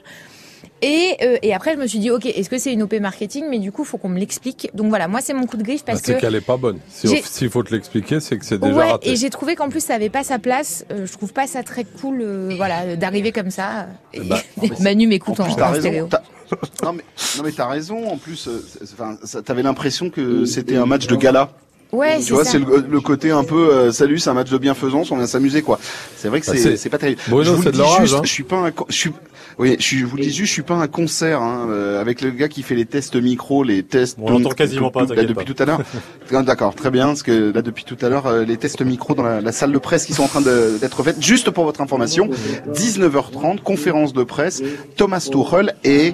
Et, euh, et après, je me suis dit, ok, est-ce que c'est une O P marketing? Mais du coup, faut qu'on me l'explique. Donc voilà, moi, c'est mon coup de griffe parce bah, c'est que... qu'elle est pas bonne. Si j'ai... S'il faut te l'expliquer, c'est que c'est déjà ouais, raté. Et j'ai trouvé qu'en plus, ça avait pas sa place. Euh, je trouve pas ça très cool, euh, voilà, d'arriver comme ça. Et bah, Manu m'écoute en, en, en, en stéréo. raison, t'as... Non mais, non mais t'as raison. En plus, enfin, euh, t'avais l'impression que c'était un match de gala. Ouais, tu c'est vois, ça. c'est le, le côté un peu euh, salut, c'est un match de bienfaisance, on vient s'amuser quoi. C'est vrai que bah, c'est, c'est... c'est pas terrible. Bruno, je vous c'est le de dis juste, hein. je suis pas un, je suis, oui, je, suis, je vous le dis juste, je suis pas un concert hein, euh, avec le gars qui fait les tests micro, les tests. On l'entend quasiment pas. Tout, là, depuis pas. tout à l'heure. D'accord, très bien, parce que là depuis tout à l'heure, euh, les tests micro dans la, la salle de presse qui sont en train de, d'être faites. Juste pour votre information, dix-neuf heures trente, conférence de presse, Thomas Tuchel et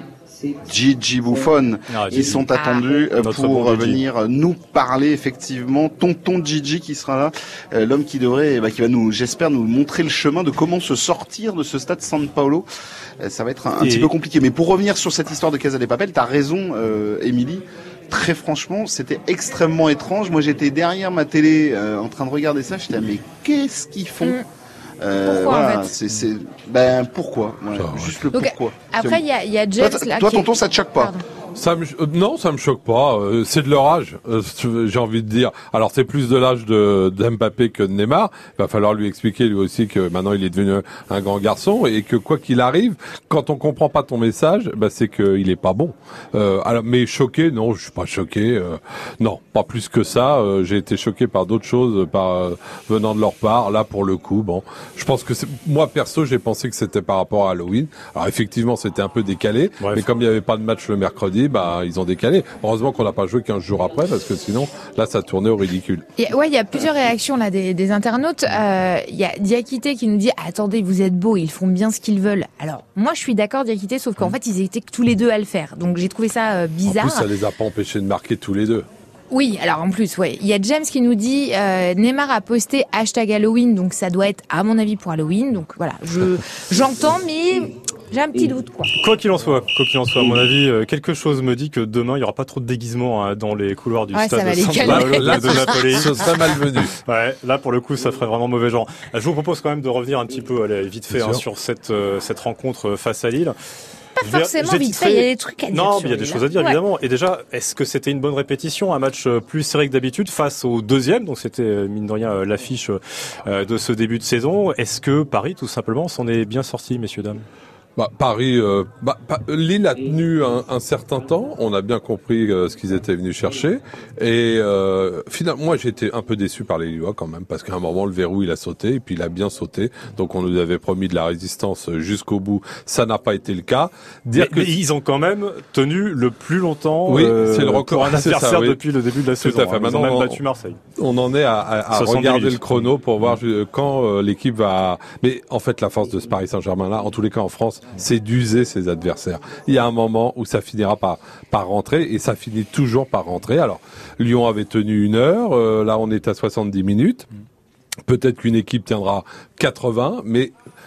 Gigi Buffon, ah, ils sont attendus ah, pour bon venir nous parler effectivement. Tonton Gigi qui sera là, euh, l'homme qui devrait, bah, qui va nous, j'espère, nous montrer le chemin de comment se sortir de ce stade San Paolo. Euh, ça va être un, un petit peu compliqué. Mais pour revenir sur cette histoire de Casa de Papel, t'as raison, euh, Émilie. Très franchement, c'était extrêmement étrange. Moi, j'étais derrière ma télé euh, en train de regarder ça. J'étais mais qu'est-ce qu'ils font? Mm. Euh, pourquoi voilà, en fait c'est, c'est, ben pourquoi, ouais, oh, juste le donc, pourquoi. Après, il y a, y a James toi, là. Toi, qui tonton, est... ça te choque pas? Pardon. Ça me, euh, non, ça me choque pas. Euh, c'est de leur âge, euh, j'ai envie de dire. Alors c'est plus de l'âge de d'Mbappé que de Neymar. Il va falloir lui expliquer lui aussi que maintenant il est devenu un grand garçon et que quoi qu'il arrive, quand on comprend pas ton message, bah c'est qu'il est pas bon. Euh, alors, mais choqué, non, je suis pas choqué. Euh, non, pas plus que ça. Euh, j'ai été choqué par d'autres choses, par euh, venant de leur part. Là, pour le coup, bon, je pense que c'est, moi perso, j'ai pensé que c'était par rapport à Halloween. Alors effectivement, c'était un peu décalé, Bref. mais comme il y avait pas de match le mercredi. Bah, ils ont décalé. Heureusement qu'on n'a pas joué quinze jours après, parce que sinon, là, ça tournait au ridicule. Et, ouais, il y a plusieurs réactions là des, des internautes. Il euh, y a Diakité qui nous dit « Attendez, vous êtes beaux, ils font bien ce qu'ils veulent. » Alors, moi, je suis d'accord, Diakité, sauf qu'en mmh. fait, ils étaient tous les deux à le faire. Donc, j'ai trouvé ça euh, bizarre. En plus, ça les a pas empêchés de marquer tous les deux. Oui, alors en plus, ouais. Il y a James qui nous dit euh, Neymar a posté hashtag Halloween, donc ça doit être, à mon avis, pour Halloween. Donc voilà, je j'entends, mais j'ai un petit doute, quoi. Quoi qu'il en soit, quoi qu'il en soit, à mon avis, euh, quelque chose me dit que demain il y aura pas trop de déguisement hein, dans les couloirs du ouais, stade de San Paolo de Napoli. Ce serait malvenu. Ouais, là pour le coup, ça ferait vraiment mauvais genre. Je vous propose quand même de revenir un petit peu, allez, vite fait, hein, sur cette euh, cette rencontre face à Lille. Pas forcément vite fait, il y a des trucs à dire. Non, mais il y a des choses à dire, ouais. évidemment. Et déjà, est-ce que c'était une bonne répétition, un match plus serré que d'habitude face au deuxième? Donc c'était, mine de rien, l'affiche de ce début de saison. Est-ce que Paris, tout simplement, s'en est bien sorti, messieurs, dames? Bah, Paris, euh, bah, Lille a tenu un, un certain temps. On a bien compris euh, ce qu'ils étaient venus chercher. Et euh, finalement, moi, j'ai été un peu déçu par les Lillois quand même, parce qu'à un moment, le verrou, il a sauté, et puis il a bien sauté. Donc, on nous avait promis de la résistance jusqu'au bout. Ça n'a pas été le cas. Dire mais, que mais ils ont quand même tenu le plus longtemps. Oui, euh, c'est le record. Pour un adversaire ça, oui. depuis le début de la Tout saison. à fait. Hein. Maintenant, ils ont même on, battu Marseille. On en est à, à, à regarder minutes. le chrono pour voir mmh. quand euh, l'équipe va. Mais en fait, la force de ce Paris Saint-Germain là, en tous les cas en France, c'est d'user ses adversaires. Il y a un moment où ça finira par par rentrer et ça finit toujours par rentrer. Alors Lyon avait tenu une heure, euh, là on est à soixante-dix minutes. Peut-être qu'une équipe tiendra quatre-vingts, mais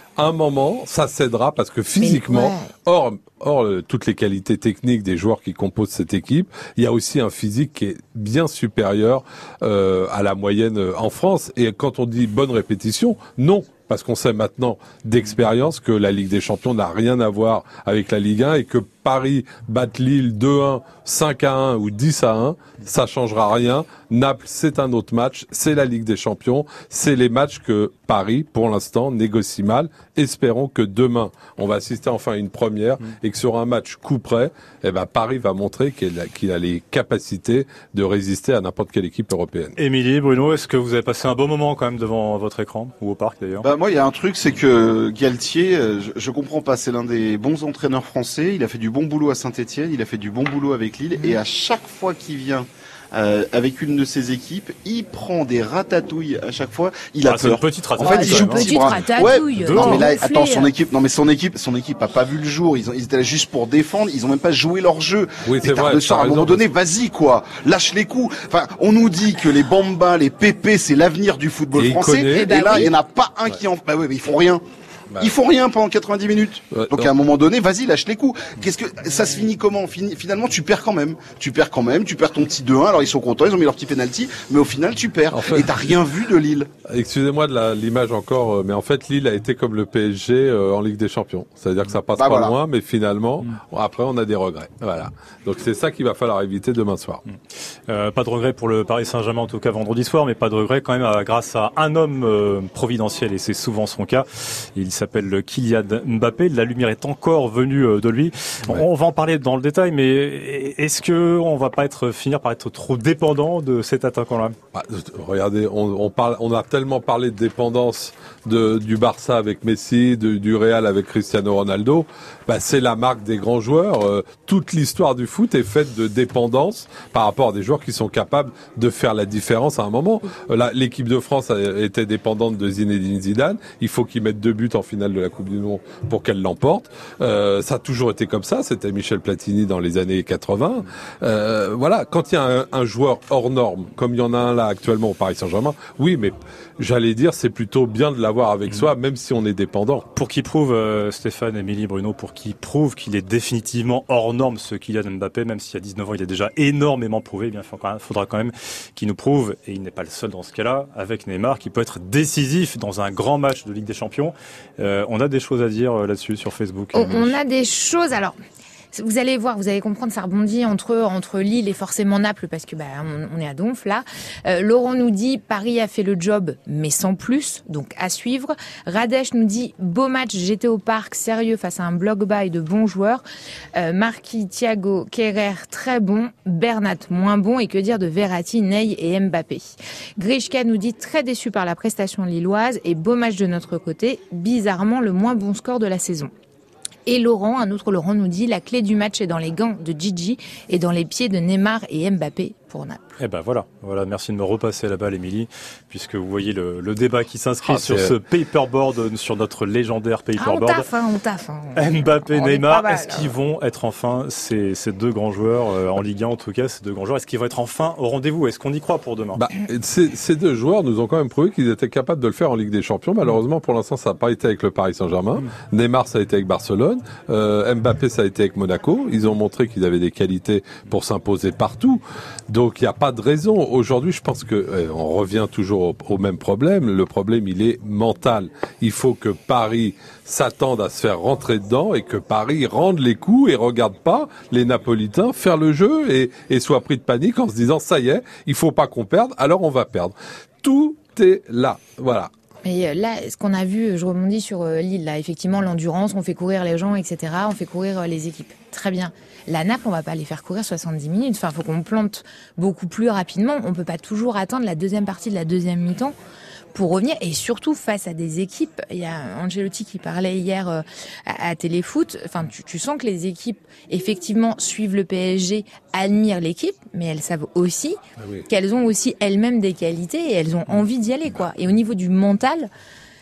À un moment, ça cédera parce que physiquement, ouais. hors, hors euh, toutes les qualités techniques des joueurs qui composent cette équipe, il y a aussi un physique qui est bien supérieur euh, à la moyenne en France. Et quand on dit bonne répétition, non. Parce qu'on sait maintenant d'expérience que la Ligue des Champions n'a rien à voir avec la Ligue un et que Paris batte Lille deux un, cinq à un ou dix à un, ça changera rien. Naples, c'est un autre match, c'est la Ligue des Champions, c'est les matchs que Paris, pour l'instant, négocie mal. Espérons que demain, on va assister enfin à une première et que sur un match coup près, eh ben, Paris va montrer qu'il a, qu'il a les capacités de résister à n'importe quelle équipe européenne. Émilie, Bruno, est-ce que vous avez passé un bon moment quand même devant votre écran ou au parc d'ailleurs? Bah, moi, il y a un truc, c'est que Galtier, je, je comprends pas, c'est l'un des bons entraîneurs français. Il a fait du bon boulot à Saint-Etienne, il a fait du bon boulot avec Lille, mmh. et à chaque fois qu'il vient euh, avec une de ses équipes, il prend des ratatouilles à chaque fois. Il a ah, peur. C'est une petite ratatouille. En fait, il joue petite petit bras. ratatouille. Ouais, non, mais là, gonflé. attends, son équipe, non, mais son équipe, son équipe a pas vu le jour. Ils, ont, ils étaient là juste pour défendre. Ils ont même pas joué leur jeu. Oui, c'est vrai. De sort, à un moment donné, vas-y, quoi. Lâche les coups. Enfin, on nous dit que les Bamba, les Pépé, c'est l'avenir du football et français. Connaît, et bah là, il oui. y en a pas un ouais. qui en, bah ouais, mais ils font rien. Bah, ils font rien pendant quatre-vingt-dix minutes. Ouais, Donc non. à un moment donné, vas-y, lâche les coups. Qu'est-ce que ça se finit comment? Finalement, tu perds quand même. Tu perds quand même. Tu perds ton petit deux un. Alors ils sont contents, ils ont mis leur petit penalty, mais au final, tu perds. En fait, et t'as rien vu de Lille. Excusez-moi de la, l'image encore, mais en fait, Lille a été comme le P S G euh, en Ligue des Champions. C'est-à-dire que ça passe bah, pas voilà. loin, mais finalement, mmh. après, on a des regrets. Voilà. Donc c'est ça qu'il va falloir éviter demain soir. Mmh. Euh, pas de regret pour le Paris Saint-Germain, en tout cas vendredi soir, mais pas de regret quand même à, grâce à un homme euh, providentiel, et c'est souvent son cas. Il s'appelle Kylian Mbappé. La lumière est encore venue de lui. Ouais. On va en parler dans le détail, mais est-ce que on va pas être finir par être trop dépendant de cet attaquant-là? Bah, regardez, on, on parle, on a tellement parlé de dépendance de, du Barça avec Messi, de, du Real avec Cristiano Ronaldo. Bah, c'est la marque des grands joueurs. Euh, toute l'histoire du foot est faite de dépendance par rapport à des joueurs qui sont capables de faire la différence à un moment. Euh, là, l'équipe de France a, était dépendante de Zinedine Zidane. Il faut qu'il mette deux buts en finale de la Coupe du Monde pour qu'elle l'emporte. Euh, ça a toujours été comme ça. C'était Michel Platini dans les années quatre-vingts. Euh, voilà. Quand il y a un, un joueur hors norme, comme il y en a un là actuellement au Paris Saint-Germain, oui, mais j'allais dire, c'est plutôt bien de l'avoir avec mmh. soi, même si on est dépendant. Pour qu'il prouve, euh, Stéphane, Émilie, Bruno, pour qu'il prouve qu'il est définitivement hors norme, ce Kylian Mbappé, même s'il y a dix-neuf ans, il est déjà énormément prouvé, eh bien, il faudra quand même qu'il nous prouve, et il n'est pas le seul dans ce cas-là, avec Neymar, qui peut être décisif dans un grand match de Ligue des Champions. Euh, on a des choses à dire là-dessus sur Facebook. On, on a des choses, alors... Vous allez voir, vous allez comprendre, ça rebondit entre entre Lille et forcément Naples parce que bah on, on est à Donf là. Euh, Laurent nous dit Paris a fait le job mais sans plus, donc à suivre. Radesh nous dit beau match, j'étais au parc, sérieux face à un bloc bas et de bons joueurs. Euh, Marquis, Thiago, Kerrer très bon, Bernat moins bon et que dire de Verratti, Ney et Mbappé. Grishka nous dit très déçu par la prestation lilloise et beau match de notre côté, bizarrement le moins bon score de la saison. Et Laurent, un autre Laurent nous dit la clé du match est dans les gants de Gigi et dans les pieds de Neymar et Mbappé pour Naples. Eh ben voilà, voilà, merci de me repasser la balle, Émilie, puisque vous voyez le, le débat qui s'inscrit ah, sur ce paperboard, sur notre légendaire paperboard. Ah, on taffe, hein, on taffe. Hein. Mbappé, on Neymar, mal, est-ce qu'ils vont être enfin ces, ces deux grands joueurs euh, en Ligue un, en tout cas, ces deux grands joueurs, est-ce qu'ils vont être enfin au rendez-vous? Est-ce qu'on y croit pour demain? Bah, ces, ces deux joueurs nous ont quand même prouvé qu'ils étaient capables de le faire en Ligue des Champions. Malheureusement, pour l'instant, ça n'a pas été avec le Paris Saint-Germain. Mm. Neymar, ça a été avec Barcelone. Euh, Mbappé, ça a été avec Monaco. Ils ont montré qu'ils avaient des qualités pour s'imposer partout. Donc, il n'y a pas de raison. Aujourd'hui, je pense que euh, on revient toujours au, au même problème. Le problème, il est mental. Il faut que Paris s'attende à se faire rentrer dedans et que Paris rende les coups et regarde pas les Napolitains faire le jeu et, et soit pris de panique en se disant ça y est, il faut pas qu'on perde, alors on va perdre. Tout est là. Voilà. Et là, ce qu'on a vu, je rebondis sur Lille, là, effectivement, l'endurance, on fait courir les gens, et cetera. On fait courir les équipes. Très bien. La Naples, on va pas les faire courir soixante-dix minutes. Enfin, faut qu'on plante beaucoup plus rapidement. On peut pas toujours attendre la deuxième partie de la deuxième mi-temps pour revenir. Et surtout, face à des équipes, il y a Ancelotti qui parlait hier euh, à, à Téléfoot. Enfin, tu, tu sens que les équipes, effectivement, suivent le P S G, admirent l'équipe, mais elles savent aussi ah oui. qu'elles ont aussi elles-mêmes des qualités et elles ont envie d'y aller, quoi. Et au niveau du mental,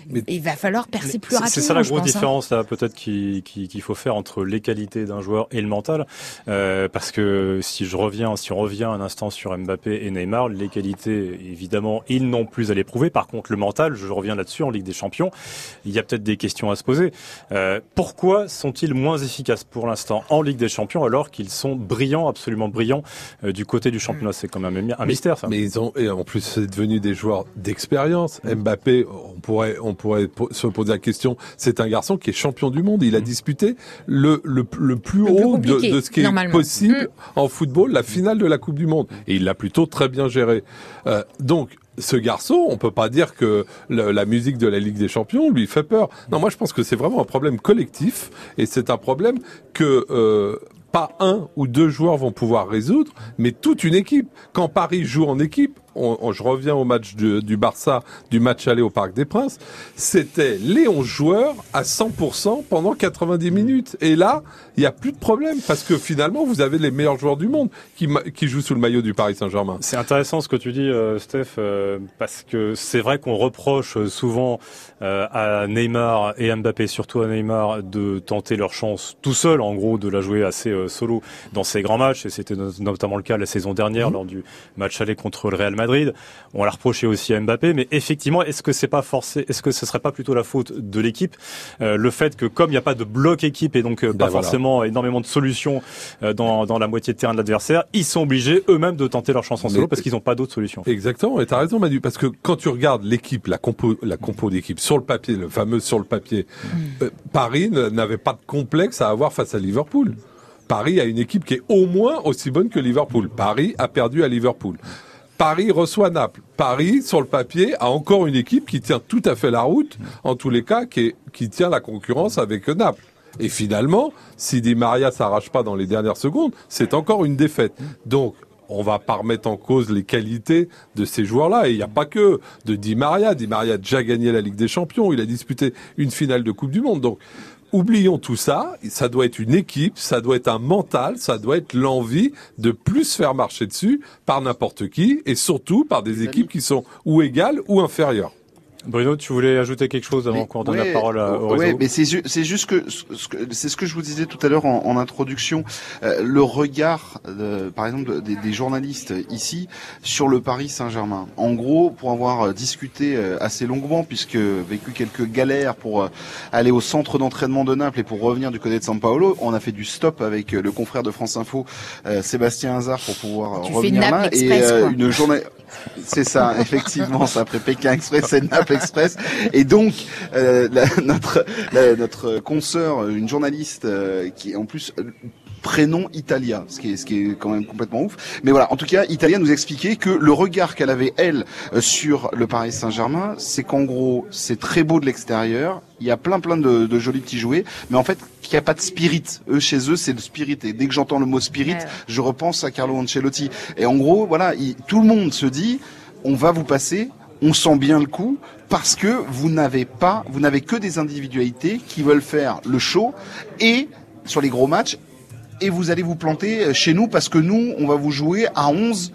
mais il va falloir percer plus rapidement. C'est ça la grosse pense, différence hein. là, peut-être qu'il qu'il, qu'il faut faire entre les qualités d'un joueur et le mental, euh, parce que si je reviens, si on revient un instant sur Mbappé et Neymar, les qualités, évidemment, ils n'ont plus à les prouver. Par contre, le mental, je reviens là-dessus en Ligue des Champions, il y a peut-être des questions à se poser. Euh, pourquoi sont-ils moins efficaces pour l'instant en Ligue des Champions alors qu'ils sont brillants, absolument brillants euh, du côté du championnat? C'est quand même un mais, mystère, ça. Mais ils ont, et en plus, c'est devenu des joueurs d'expérience. Mbappé, on pourrait, on pourrait se poser la question, c'est un garçon qui est champion du monde. Il a disputé le, le, le plus le haut plus de, de ce qui est possible mmh. en football, la finale de la Coupe du Monde. Et il l'a plutôt très bien géré. Euh, donc, ce garçon, on peut pas dire que le, la musique de la Ligue des Champions lui fait peur. Non, moi je pense que c'est vraiment un problème collectif et c'est un problème que euh, pas un ou deux joueurs vont pouvoir résoudre, mais toute une équipe. Quand Paris joue en équipe, on, on, je reviens au match du, du Barça, du match aller au Parc des Princes, c'était les onze joueurs à cent pour cent pendant quatre-vingt-dix minutes. Et là, il n'y a plus de problème parce que finalement, vous avez les meilleurs joueurs du monde qui, qui jouent sous le maillot du Paris Saint-Germain. C'est intéressant ce que tu dis, euh, Steph, euh, parce que c'est vrai qu'on reproche souvent euh, à Neymar et à Mbappé, surtout à Neymar, de tenter leur chance tout seul, en gros, de la jouer assez euh, solo dans ces grands matchs. Et c'était no- notamment le cas la saison dernière mmh. lors du match aller contre le Real Madrid. On l'a reproché aussi à Mbappé, mais effectivement, est-ce que c'est pas forcé, est-ce que ce serait pas plutôt la faute de l'équipe, euh, le fait que comme il n'y a pas de bloc équipe et donc euh, ben pas voilà. forcément énormément de solutions euh, dans, dans la moitié de terrain de l'adversaire, ils sont obligés eux-mêmes de tenter leur chance en solo mais, parce qu'ils n'ont pas d'autres solutions. Exactement, et t'as raison Manu, parce que quand tu regardes l'équipe, la compo, la compo d'équipe sur le papier, le fameux sur le papier, mmh. euh, Paris n'avait pas de complexe à avoir face à Liverpool. Paris a une équipe qui est au moins aussi bonne que Liverpool. Paris a perdu à Liverpool. Paris reçoit Naples. Paris, sur le papier, a encore une équipe qui tient tout à fait la route, en tous les cas, qui, est, qui tient la concurrence avec Naples. Et finalement, si Di Maria s'arrache pas dans les dernières secondes, c'est encore une défaite. Donc, on va pas remettre en cause les qualités de ces joueurs-là. Et il n'y a pas que de Di Maria. Di Maria a déjà gagné la Ligue des Champions. Il a disputé une finale de Coupe du Monde. Donc, oublions tout ça, ça doit être une équipe, ça doit être un mental, ça doit être l'envie de plus faire marcher dessus par n'importe qui et surtout par des équipes qui sont ou égales ou inférieures. Bruno, tu voulais ajouter quelque chose avant mais, qu'on donne ouais, la parole à, au réseau? Oui, mais c'est, c'est juste que, ce que c'est ce que je vous disais tout à l'heure en, en introduction. Euh, le regard, de, par exemple, des, des journalistes ici sur le Paris Saint-Germain. En gros, pour avoir discuté assez longuement, puisque vécu quelques galères pour aller au centre d'entraînement de Naples et pour revenir du côté de São Paulo, on a fait du stop avec le confrère de France Info, euh, Sébastien Hazard, pour pouvoir tu revenir fais là. Express, et euh, une journée. C'est ça, effectivement, c'est après Pékin Express et Naples Express. Et donc, euh, la, notre la, notre consoeur, une journaliste euh, qui est en plus euh, prénom Italia, ce qui est ce qui est quand même complètement ouf. Mais voilà, en tout cas, Italia nous expliquait que le regard qu'elle avait elle euh, sur le Paris Saint-Germain, c'est qu'en gros, c'est très beau de l'extérieur. Il y a plein plein de, de jolis petits jouets, mais en fait, qu'il n'y a pas de spirit. Eux, chez eux, c'est le spirit. Et dès que j'entends le mot spirit, ouais. je repense à Carlo Ancelotti. Et en gros, voilà, il, tout le monde se dit, on va vous passer, on sent bien le coup, parce que vous n'avez pas, vous n'avez que des individualités qui veulent faire le show et sur les gros matchs, et vous allez vous planter chez nous parce que nous, on va vous jouer à onze.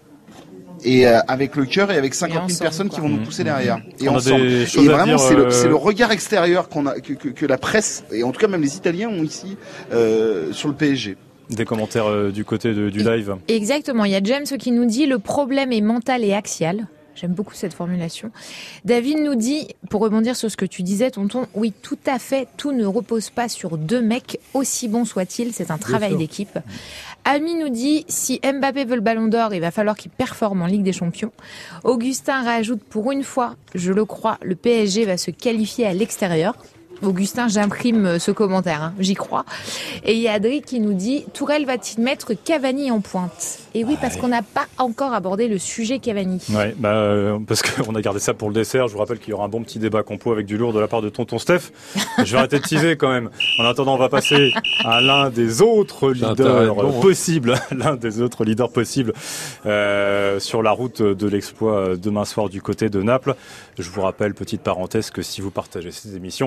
Et euh, avec le cœur et avec cinquante mille personnes quoi. Qui vont nous pousser derrière. Et on ensemble. Et vraiment, dire, c'est, euh... le, c'est le regard extérieur qu'on a, que, que, que la presse, et en tout cas même les Italiens ont ici euh, sur le P S G. Des commentaires euh, du côté de, du live. Exactement. Il y a James qui nous dit le problème est mental et axial. J'aime beaucoup cette formulation. David nous dit, pour rebondir sur ce que tu disais, tonton, oui, tout à fait, tout ne repose pas sur deux mecs, aussi bons soient-ils, c'est un travail d'équipe. Ami nous dit, si Mbappé veut le ballon d'or, il va falloir qu'il performe en Ligue des Champions. Augustin rajoute, pour une fois, je le crois, le P S G va se qualifier à l'extérieur. Augustin, j'imprime ce commentaire, hein, j'y crois. Et il y a Adri qui nous dit, Tourelle va-t-il mettre Cavani en pointe ? Et oui, parce qu'on n'a pas encore abordé le sujet Cavani. Ouais, bah, euh, parce qu'on a gardé ça pour le dessert. Je vous rappelle qu'il y aura un bon petit débat compo avec du lourd de la part de tonton Steph. Je vais arrêter de teaser quand même. En attendant, on va passer à l'un des autres leaders bon, possibles, hein. l'un des autres leaders possibles euh, sur la route de l'exploit demain soir du côté de Naples. Je vous rappelle, petite parenthèse, que si vous partagez ces émissions,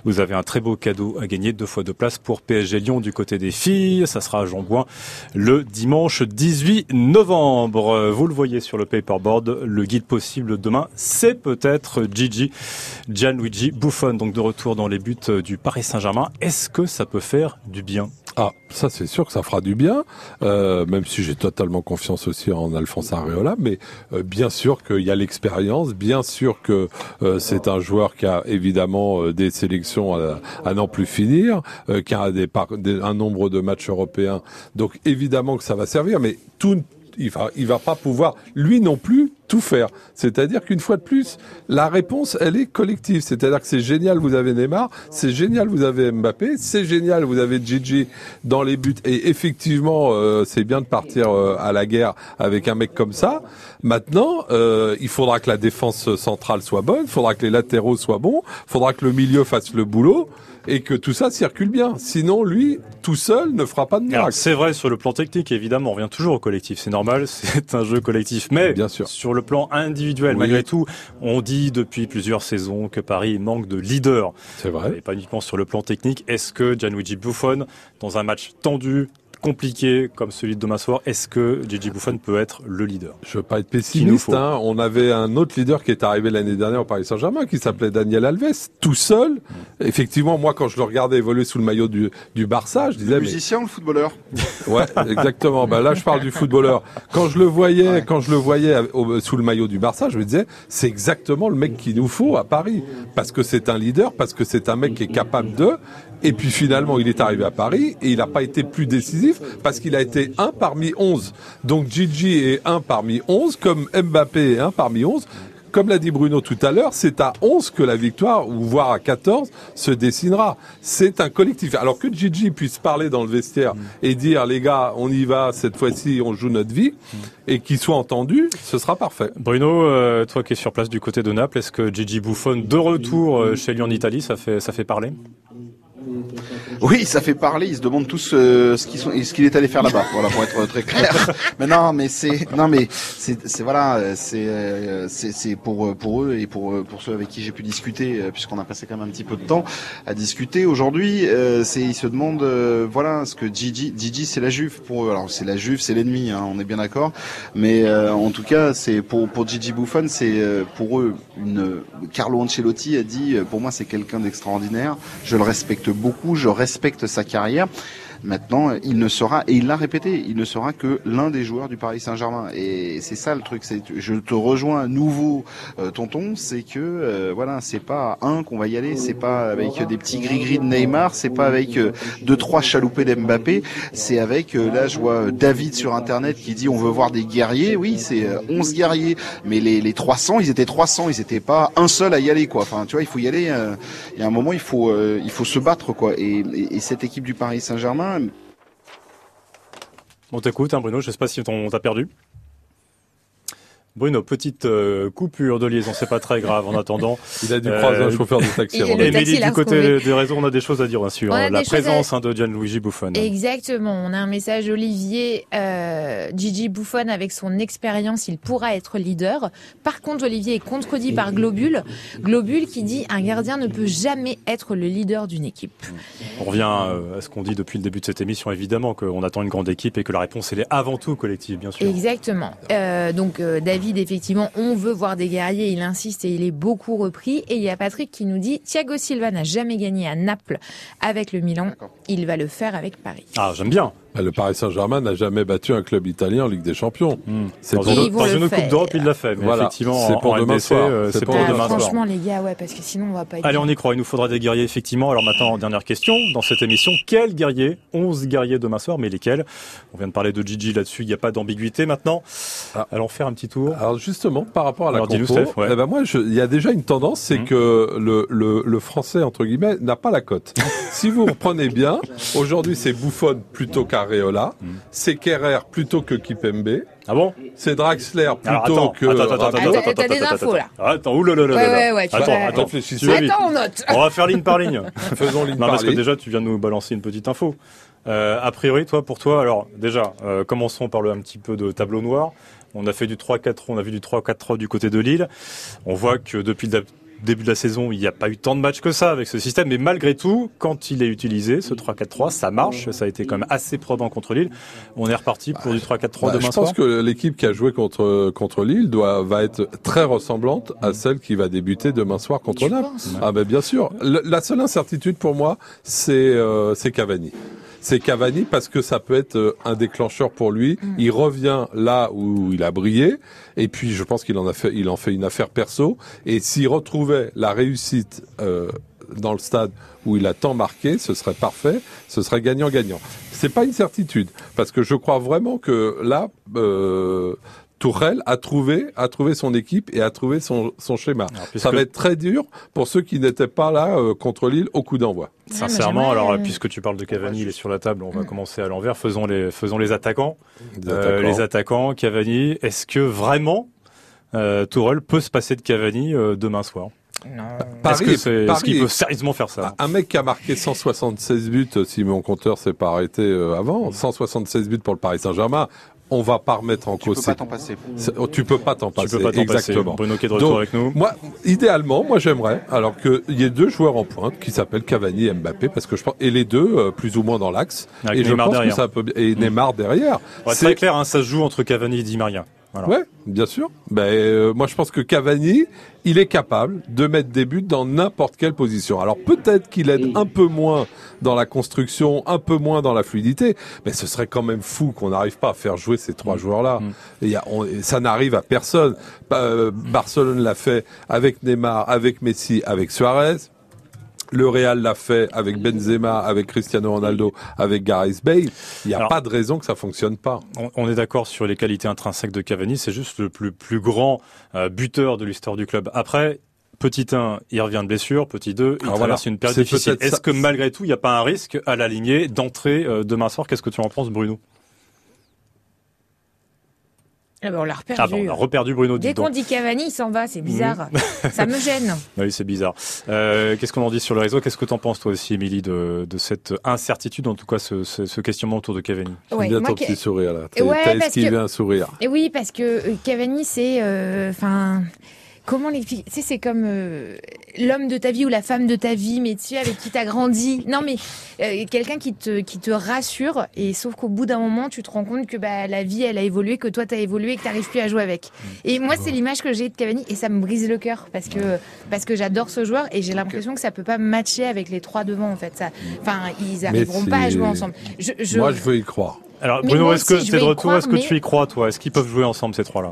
vous avez un très beau cadeau à gagner, deux fois deux places pour P S G Lyon du côté des filles. Ça sera à Jean-Bouin le dimanche dix-huit novembre. Vous le voyez sur le paperboard, le guide possible demain, c'est peut-être Gigi, Gianluigi Buffon, donc de retour dans les buts du Paris Saint-Germain. Est-ce que ça peut faire du bien ? Ah, ça c'est sûr que ça fera du bien, euh, même si j'ai totalement confiance aussi en Alphonse Areola, mais euh, bien sûr qu'il y a l'expérience, bien sûr que euh, c'est un joueur qui a évidemment euh, des sélections à, à n'en plus finir, euh, qui a des, des, un nombre de matchs européens, donc évidemment que ça va servir, mais tout il va, il va pas pouvoir, lui non plus, tout faire. C'est-à-dire qu'une fois de plus, la réponse, elle est collective. C'est-à-dire que c'est génial, vous avez Neymar, c'est génial, vous avez Mbappé, c'est génial, vous avez Gigi dans les buts. Et effectivement, euh, c'est bien de partir euh, à la guerre avec un mec comme ça. Maintenant, euh, il faudra que la défense centrale soit bonne, il faudra que les latéraux soient bons, il faudra que le milieu fasse le boulot. Et que tout ça circule bien. Sinon, lui, tout seul, ne fera pas de miracle. Alors, c'est vrai, sur le plan technique, évidemment, on revient toujours au collectif. C'est normal, c'est un jeu collectif. Mais bien sûr, sur le plan individuel, oui. Malgré tout, on dit depuis plusieurs saisons que Paris manque de leader. C'est vrai. Et pas uniquement sur le plan technique. Est-ce que Gianluigi Buffon, dans un match tendu, compliqué comme celui de demain soir, est-ce que Gigi Buffon peut être le leader ? Je veux pas être pessimiste, hein. On avait un autre leader qui est arrivé l'année dernière au Paris Saint-Germain, qui s'appelait Daniel Alves, tout seul. Mmh. Effectivement, moi, quand je le regardais évoluer sous le maillot du, du Barça, je disais... Le musicien mais... ou le footballeur ? Ouais, exactement. Ben là, je parle du footballeur. Quand je le voyais, ouais. quand je le voyais au, sous le maillot du Barça, je me disais, c'est exactement le mec qu'il nous faut à Paris. Parce que c'est un leader, parce que c'est un mec qui est capable de... Et puis finalement, il est arrivé à Paris et il n'a pas été plus décisif parce qu'il a été un parmi onze. Donc Gigi est un parmi onze, comme Mbappé est un parmi onze. Comme l'a dit Bruno tout à l'heure, c'est à onze que la victoire, ou voire à quatorze, se dessinera. C'est un collectif. Alors que Gigi puisse parler dans le vestiaire mmh. et dire, les gars, on y va, cette fois-ci, on joue notre vie, mmh. et qu'il soit entendu, ce sera parfait. Bruno, euh, toi qui es sur place du côté de Naples, est-ce que Gigi Buffon, de retour euh, chez lui en Italie, ça fait, ça fait parler ? Oui, ça fait parler. Ils se demandent tous euh, ce qu'ils sont, ce qu'il est allé faire là-bas. Voilà, pour être très clair. Mais non, mais c'est, non, mais c'est, c'est voilà, c'est, euh, c'est, c'est pour pour eux et pour pour ceux avec qui j'ai pu discuter, euh, puisqu'on a passé quand même un petit peu de temps à discuter aujourd'hui. Euh, c'est, ils se demandent, euh, voilà, ce que Gigi, Gigi, c'est la Juve pour eux. Alors c'est la Juve, c'est l'ennemi, hein, on est bien d'accord. Mais euh, en tout cas, c'est pour pour Gigi Buffon, c'est euh, pour eux une. Carlo Ancelotti a dit, pour moi, c'est quelqu'un d'extraordinaire. Je le respecte beaucoup, je respecte sa carrière. Maintenant, il ne sera, et il l'a répété, il ne sera que l'un des joueurs du Paris Saint-Germain. Et c'est ça le truc. C'est, je te rejoins à nouveau, euh, tonton, c'est que euh, voilà, c'est pas un qu'on va y aller, c'est pas avec des petits gris-gris de Neymar, c'est pas avec euh, deux trois chaloupés d'Mbappé, c'est avec euh, là je vois David sur internet qui dit on veut voir des guerriers. Oui, c'est euh, onze guerriers, mais les les trois cents, ils étaient trois cents, ils étaient pas un seul à y aller quoi. Enfin, tu vois, il faut y aller. Euh, il y a un moment, il faut euh, il faut se battre quoi. Et, et, et cette équipe du Paris Saint-Germain. On t'écoute, hein, Bruno, je ne sais pas si on t'a perdu. Bruno, petite euh, coupure de liaison, c'est pas très grave en attendant. Il a dû euh, croiser un chauffeur de taxi. Émilie, du côté des réseaux, on a des choses à dire hein, sur la présence à... hein, de Gianluigi Buffon. Exactement, on a un message Olivier. Euh, Gigi Buffon, avec son expérience, il pourra être leader. Par contre, Olivier est contredit par Globule. Globule qui dit un gardien ne peut jamais être le leader d'une équipe. On revient à ce qu'on dit depuis le début de cette émission, évidemment, qu'on attend une grande équipe et que la réponse, elle est avant tout collective, bien sûr. Exactement. Euh, donc, euh, David, effectivement, on veut voir des guerriers, il insiste et il est beaucoup repris. Et il y a Patrick qui nous dit Thiago Silva n'a jamais gagné à Naples avec le Milan, il va le faire avec Paris. Ah, j'aime bien. Le Paris Saint-Germain n'a jamais battu un club italien en Ligue des Champions. Mmh. C'est dans, une, dans une Coupe d'Europe, il l'a fait. Mais voilà, effectivement, c'est pour en demain M D C, soir. Euh, c'est, c'est pour pour demain soir. soir. Franchement, les gars, ouais, parce que sinon, on va pas. Être Allez, on y croit. Il nous faudra des guerriers, effectivement. Alors maintenant, dernière question dans cette émission. Quels guerriers ? onze guerriers demain soir, mais lesquels ? On vient de parler de Gigi là-dessus. Il n'y a pas d'ambiguïté maintenant. Ah. Allons faire un petit tour. Alors justement, par rapport à la Alors, compo, Steph, ouais. eh ben moi, il y a déjà une tendance, c'est mmh. que le, le, le français entre guillemets n'a pas la cote. Si vous reprenez bien, aujourd'hui, c'est Buffon plutôt qu'Areola, mmh. c'est Kerrer plutôt que Kipembe. Ah bon ? C'est Draxler plutôt Alors, attends, que... Attends, attends, attends, attends, t'as des infos, là. Attends, oulalalala. Ouais, ouais, ouais, attends, vas... attends, réfléchissez. Attends, on note. On va faire ligne par ligne. Faisons ligne non, par parce ligne. que déjà, tu viens de nous balancer une petite info. Euh, a priori, toi, pour toi, alors, déjà, euh, commençons par le un petit peu de tableau noir. On a fait du trois quatre, on a vu du trois quatre trois du côté de Lille. On voit que depuis le début de la saison, il n'y a pas eu tant de matchs que ça avec ce système, mais malgré tout, quand il est utilisé, ce trois quatre trois, ça marche, ça a été quand même assez probant contre Lille. On est reparti pour du trois quatre trois bah, demain je soir. pense que l'équipe qui a joué contre contre Lille doit va être très ressemblante à celle qui va débuter demain soir contre Tu Naples. penses ? Ah ben bien sûr. Le, la seule incertitude pour moi, c'est euh, c'est Cavani. C'est Cavani parce que ça peut être un déclencheur pour lui. Mm. Il revient là où il a brillé et puis je pense qu'il en a fait, il en fait une affaire perso. Et s'il retrouvait la réussite euh, dans le stade où il a tant marqué, ce serait parfait, ce serait gagnant-gagnant. C'est pas une certitude parce que je crois vraiment que là. Euh, Tourelle a trouvé, a trouvé son équipe et a trouvé son, son schéma. Alors, puisque... Ça va être très dur pour ceux qui n'étaient pas là euh, contre Lille au coup d'envoi. Sincèrement, alors euh... puisque tu parles de Cavani, il est sur la table, on va mmh. commencer à l'envers. Faisons les, faisons les attaquants. Les attaquants, euh, les attaquants Cavani. Est-ce que vraiment euh, Tourelle peut se passer de Cavani euh, demain soir? Non. Paris, est-ce, que c'est, Paris, est-ce qu'il peut sérieusement faire ça? Un mec qui a marqué cent soixante-seize buts, si mon compteur s'est pas arrêté euh, avant, mmh. cent soixante-seize buts pour le Paris Saint-Germain. On va pas remettre en cause. Tu peux pas t'en passer. Tu peux pas t'en passer. Tu peux pas t'en Exactement. Passer. Bruno qui est de retour Donc, avec nous. Moi, idéalement, moi j'aimerais, alors qu'il y ait deux joueurs en pointe qui s'appellent Cavani et Mbappé, parce que je pense, et les deux euh, plus ou moins dans l'axe. Avec et Neymar je pense derrière. que ça peut, et mmh. Neymar derrière. Ouais, c'est très clair, hein, ça se joue entre Cavani et Di Maria. Voilà. Ouais, bien sûr. Ben, euh, moi, je pense que Cavani, il est capable de mettre des buts dans n'importe quelle position. Alors peut-être qu'il aide un peu moins dans la construction, un peu moins dans la fluidité, mais ce serait quand même fou qu'on n'arrive pas à faire jouer ces trois mmh. joueurs-là. Mmh. Et y a, on, ça n'arrive à personne. Euh, Barcelone l'a fait avec Neymar, avec Messi, avec Suarez. Le Real l'a fait avec Benzema, avec Cristiano Ronaldo, avec Gareth Bale. Il n'y a Alors, pas de raison que ça fonctionne pas. On, on est d'accord sur les qualités intrinsèques de Cavani. C'est juste le plus, plus grand euh, buteur de l'histoire du club. Après, petit un, il revient de blessure. Petit deux, il Alors traverse voilà, une période difficile. Est-ce ça. que malgré tout, il n'y a pas un risque à la lignée d'entrée euh, demain soir? Qu'est-ce que tu en penses, Bruno? Ah ben on l'a reperdu. Ah ben on a reperdu Bruno. Dès qu'on dit Cavani, il s'en va, c'est bizarre. Mmh. Ça me gêne. Oui, c'est bizarre. Euh, qu'est-ce qu'on en dit sur le réseau? Qu'est-ce que t'en penses toi aussi, Émilie, de, de cette incertitude, en tout cas ce, ce, ce questionnement autour de Cavani? Ouais, J'aime bien ton petit sourire là. T'as, ouais, t'as esquivé que... un sourire. Et oui, parce que Cavani, c'est, enfin. Euh, Comment l'expliquer? Tu sais, c'est comme euh, l'homme de ta vie ou la femme de ta vie, mais tu sais, avec qui t'as grandi. Non, mais euh, quelqu'un qui te qui te rassure. Et sauf qu'au bout d'un moment, tu te rends compte que bah la vie, elle a évolué, que toi t'as évolué, que t'arrives plus à jouer avec. Et moi, c'est l'image que j'ai de Cavani et ça me brise le cœur parce que parce que j'adore ce joueur et j'ai l'impression que ça peut pas matcher avec les trois devant en fait. Ça, enfin, ils arriveront pas à jouer ensemble. Je, je... Moi, je veux y croire. Alors, Bruno, est-ce que t'es de retour? Est-ce que mais... tu y crois, toi? Est-ce qu'ils peuvent jouer ensemble ces trois-là?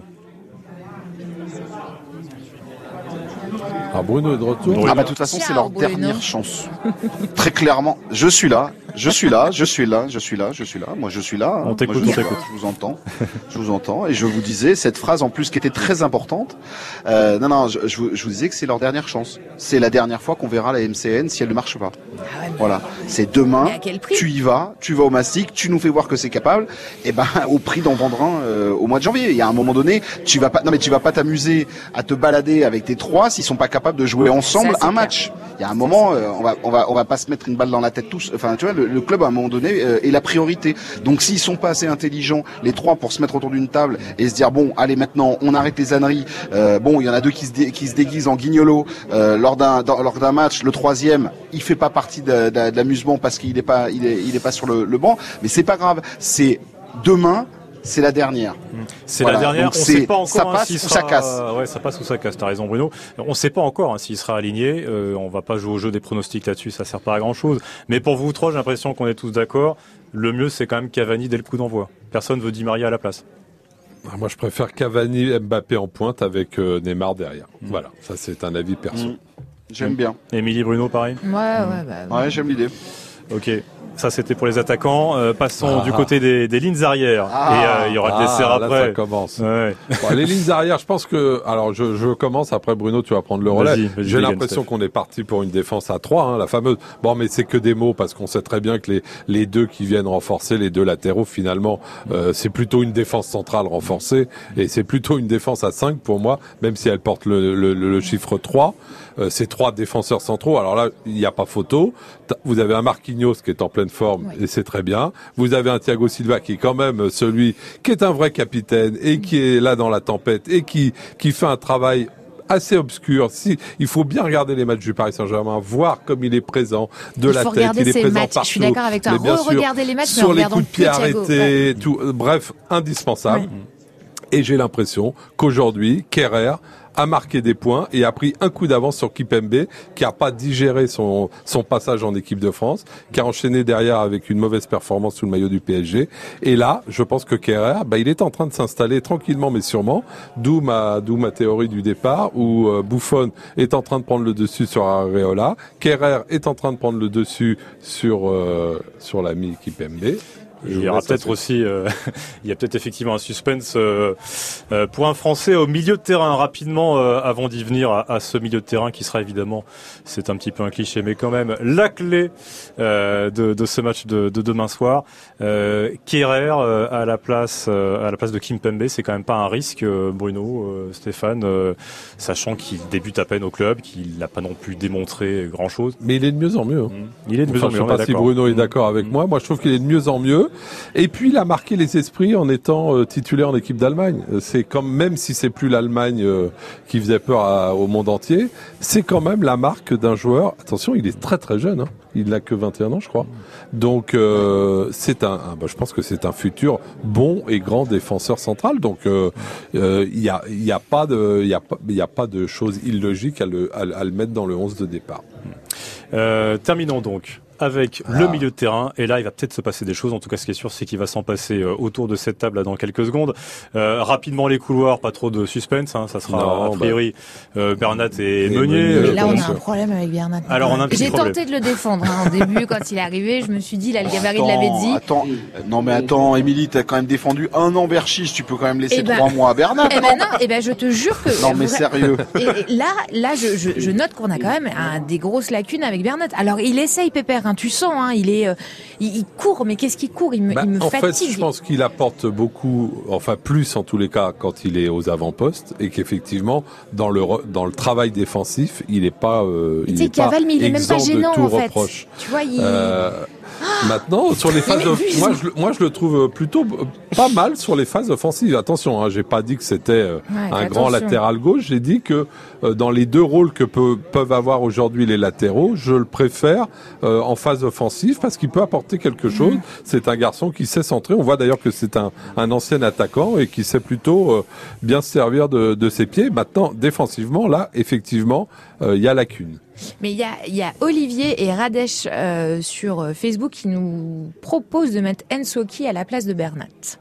Ah, Bruno est de retour. Ah bah de toute façon c'est leur Bruno. dernière chance. Très clairement, je suis là, je suis là, je suis là, je suis là, je suis là. Moi je suis là. On t'écoute, Moi, on t'écoute. Je vous entends, je vous entends. Et je vous disais cette phrase en plus qui était très importante. Euh, non non, je, je, vous, je vous disais que c'est leur dernière chance. C'est la dernière fois qu'on verra la M C N si elle ne marche pas. Ah ouais, voilà, c'est demain. Tu y vas, tu vas au Mastic, tu nous fais voir que c'est capable. Et ben au prix d'en vendre un euh, au mois de janvier. Il y a un moment donné, tu vas pas, non mais tu vas pas t'amuser à te balader avec tes trois s'ils sont pas capables de jouer ensemble ça, un match. Clair. Il y a un moment, euh, on va, on va, on va pas se mettre une balle dans la tête tous. Enfin, tu vois, le, le club à un moment donné euh, est la priorité. Donc, s'ils sont pas assez intelligents, les trois, pour se mettre autour d'une table et se dire bon, allez maintenant, on arrête les âneries. Euh, bon, il y en a deux qui se, dé, qui se déguisent en guignolo euh, lors d'un, dans, lors d'un match. Le troisième, il fait pas partie de, de, de l'amusement parce qu'il est pas, il est, il est pas sur le, le banc. Mais c'est pas grave. C'est demain. C'est la dernière. C'est voilà. la dernière. Donc on ne sait pas encore ça passe hein, s'il ou sera... ça casse. Ouais, ça passe ou ça casse. T'as raison, Bruno. On ne sait pas encore hein, s'il sera aligné. Euh, on va pas jouer au jeu des pronostics là-dessus. Ça sert pas à grand chose. Mais pour vous trois, j'ai l'impression qu'on est tous d'accord. Le mieux, c'est quand même Cavani dès le coup d'envoi. Personne veut Di Maria à la place. Moi, je préfère Cavani, Mbappé en pointe avec euh, Neymar derrière. Mmh. Voilà. Ça, c'est un avis perso. Mmh. J'aime mmh. bien. Émilie, Bruno, pareil. Ouais, ouais, bah, ouais. Ouais, j'aime l'idée. Ok. Ça, c'était pour les attaquants. Euh, passons ah. du côté des, des lignes arrière. Ah. Et il euh, y aura ah, le dessert après. Là, ça commence. Ouais. Bon, les lignes arrière, je pense que... Alors, je, je commence. Après, Bruno, tu vas prendre le relais. Vas-y, vas-y, J'ai l'impression qu'on est parti pour une défense à trois, hein, la fameuse. Bon, mais c'est que des mots, parce qu'on sait très bien que les, les deux qui viennent renforcer, les deux latéraux, finalement, euh, c'est plutôt une défense centrale renforcée. Et c'est plutôt une défense à cinq pour moi, même si elle porte le, le, le, le chiffre trois. Euh, c'est trois défenseurs centraux. Alors là, il n'y a pas photo. Vous avez un Marquinhos qui est en pleine forme, oui. et c'est très bien. Vous avez un Thiago Silva qui est quand même celui qui est un vrai capitaine et qui est là dans la tempête et qui qui fait un travail assez obscur. Si, il faut bien regarder les matchs du Paris Saint-Germain, voir comme il est présent de il la faut tête, regarder il est ses présent matchs. partout. Je suis d'accord avec toi. Re-regarder les matchs, sur mais les en coups de pied Thiago. arrêtés, Ouais. tout, euh, bref, indispensable. Ouais. Et j'ai l'impression qu'aujourd'hui, Kerrer a marqué des points et a pris un coup d'avance sur Kimpembe, qui a pas digéré son, son passage en équipe de France, qui a enchaîné derrière avec une mauvaise performance sous le maillot du P S G. Et là, je pense que Kerrer, bah, il est en train de s'installer tranquillement mais sûrement, d'où ma, d'où ma théorie du départ, où euh, Buffon est en train de prendre le dessus sur Areola, Kerrer est en train de prendre le dessus sur, euh, sur l'ami Kimpembe. Il y aura peut-être aussi, euh, il y a peut-être effectivement un suspense euh, euh, pour un Français au milieu de terrain. Rapidement, euh, avant d'y venir à, à ce milieu de terrain qui sera évidemment, c'est un petit peu un cliché, mais quand même la clé euh, de, de ce match de, de demain soir. Euh, Kerrer euh, à la place, euh, à la place de Kimpembe, c'est quand même pas un risque, euh, Bruno, euh, Stéphane, euh, sachant qu'il débute à peine au club, qu'il n'a pas non plus démontré grand-chose. Mais il est de mieux en mieux. Hein. Il est de mieux enfin, en mieux. Je ne sais pas si Bruno est d'accord avec mmh. moi. Moi, je trouve qu'il est de mieux en mieux. Et puis, il a marqué les esprits en étant euh, titulaire en équipe d'Allemagne. C'est comme, même si c'est plus l'Allemagne euh, qui faisait peur à, au monde entier, c'est quand même la marque d'un joueur. Attention, il est très très jeune. Hein. Il n'a que vingt et un ans, je crois. Donc, euh, c'est un, un bah, je pense que c'est un futur bon et grand défenseur central. Donc, il euh, euh, y a, il y a pas de, il y a pas, il y a pas de chose illogique à le, à, à le mettre dans le onze de départ. Euh, terminons donc avec ah. le milieu de terrain, et là il va peut-être se passer des choses. En tout cas, ce qui est sûr, c'est qu'il va s'en passer euh, autour de cette table là dans quelques secondes. Euh, rapidement les couloirs, pas trop de suspense, hein, ça sera non, a priori bah... euh, Bernat et, et Meunier. Mais là on a un problème avec Bernat. Alors on a un petit J'ai problème. tenté de le défendre hein, au début quand il est arrivé, je me suis dit là le gabarit de l'avait dit. Attends, non mais attends, Émilie, t'as quand même défendu un an Berchiche, tu peux quand même laisser trois ben, mois à Bernat. Eh ben non, eh ben je te jure que. Non mais sérieux. Et, et là, là je, je, je note qu'on a quand même un, des grosses lacunes avec Bernat. Alors il essaye Pépère, hein, tu sens, hein, il est, euh, il, il court, mais qu'est-ce qu'il court, il me, bah, il me en fatigue. En fait, je pense qu'il apporte beaucoup, enfin plus en tous les cas quand il est aux avant-postes, et qu'effectivement dans le dans le travail défensif, il est pas, euh, il est Cavale, pas mais il est exempt même pas gênant, de tout en fait. reproche. Tu vois, il. Euh, Maintenant, sur les phases, off... moi, je, moi, je le trouve plutôt pas mal sur les phases offensives. Attention, hein, j'ai pas dit que c'était euh, ouais, un attention. grand latéral gauche. J'ai dit que euh, dans les deux rôles que peut, peuvent avoir aujourd'hui les latéraux, je le préfère euh, en phase offensive parce qu'il peut apporter quelque chose. Mmh. C'est un garçon qui sait centrer. On voit d'ailleurs que c'est un, un ancien attaquant et qui sait plutôt euh, bien se servir de, de ses pieds. Maintenant, défensivement, là, effectivement, il euh, y a lacune. Mais il y a, y a Olivier et Radesh euh, sur Facebook qui nous proposent de mettre Ensoki à la place de Bernat.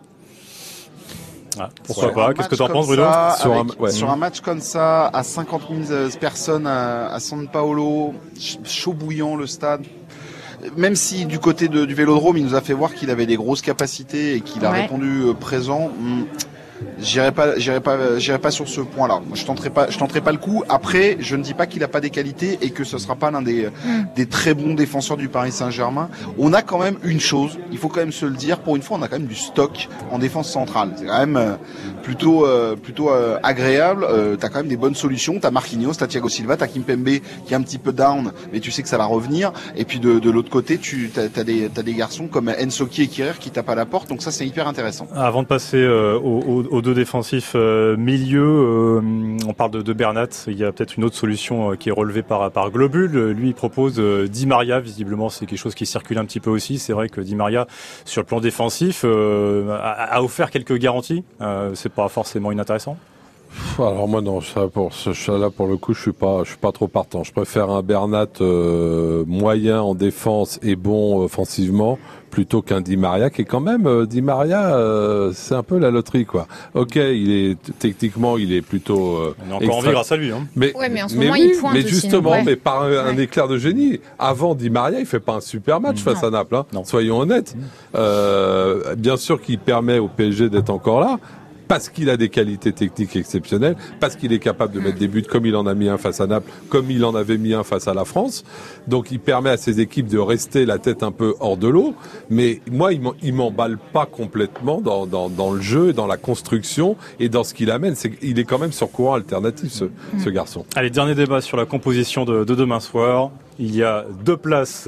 Ah, pourquoi pas? Qu'est-ce que tu en penses, Bruno? Sur, avec, un, ouais. sur un match comme ça, à cinquante mille personnes à, à San Paolo, chaud bouillant le stade. Même si du côté de, du Vélodrome, il nous a fait voir qu'il avait des grosses capacités et qu'il a ouais. répondu euh, présent. Hum, J'irai pas, j'irai pas, j'irai pas sur ce point-là. Moi, je tenterai pas, je tenterai pas le coup. Après, je ne dis pas qu'il a pas des qualités et que ce sera pas l'un des, mm. des très bons défenseurs du Paris Saint-Germain. On a quand même une chose, il faut quand même se le dire. Pour une fois, on a quand même du stock en défense centrale. C'est quand même euh, plutôt, euh, plutôt euh, agréable. Euh, t'as quand même des bonnes solutions. T'as Marquinhos, t'as Thiago Silva, t'as Kimpembe qui est un petit peu down, mais tu sais que ça va revenir. Et puis de, de l'autre côté, tu t'as, t'as des, t'as des garçons comme Ensoki et Kerrer qui tapent à la porte. Donc ça, c'est hyper intéressant. Avant de passer euh, au, au aux deux défensifs euh, milieu, euh, on parle de, de Bernat, il y a peut-être une autre solution euh, qui est relevée par, par Globule. Lui, il propose euh, Di Maria, visiblement c'est quelque chose qui circule un petit peu aussi. C'est vrai que Di Maria, sur le plan défensif, euh, a, a offert quelques garanties. Euh, c'est pas forcément inintéressant. Alors moi non, ça pour ce là pour le coup, je suis pas, je suis pas trop partant. Je préfère un Bernat euh, moyen en défense et bon offensivement plutôt qu'un Di Maria qui est quand même euh, Di Maria, euh, c'est un peu la loterie quoi. Ok, il est techniquement, il est plutôt. Euh, On est encore en vie grâce à lui. Hein. Mais, ouais, mais en ce mais moment oui, il pointe mais aussi, justement, ouais. mais par un, ouais. un éclair de génie. Avant Di Maria, il fait pas un super match mmh. face non. à Naples. Hein. Soyons honnêtes. Mmh. Euh, bien sûr qu'il permet au P S G d'être encore là. Parce qu'il a des qualités techniques exceptionnelles, parce qu'il est capable de mettre des buts comme il en a mis un face à Naples, comme il en avait mis un face à la France. Donc il permet à ses équipes de rester la tête un peu hors de l'eau. Mais moi, il m'emballe pas complètement dans, dans, dans le jeu, dans la construction et dans ce qu'il amène. C'est, il est quand même sur courant alternatif, ce, mmh. ce garçon. Allez, dernier débat sur la composition de, de demain soir. il y a deux places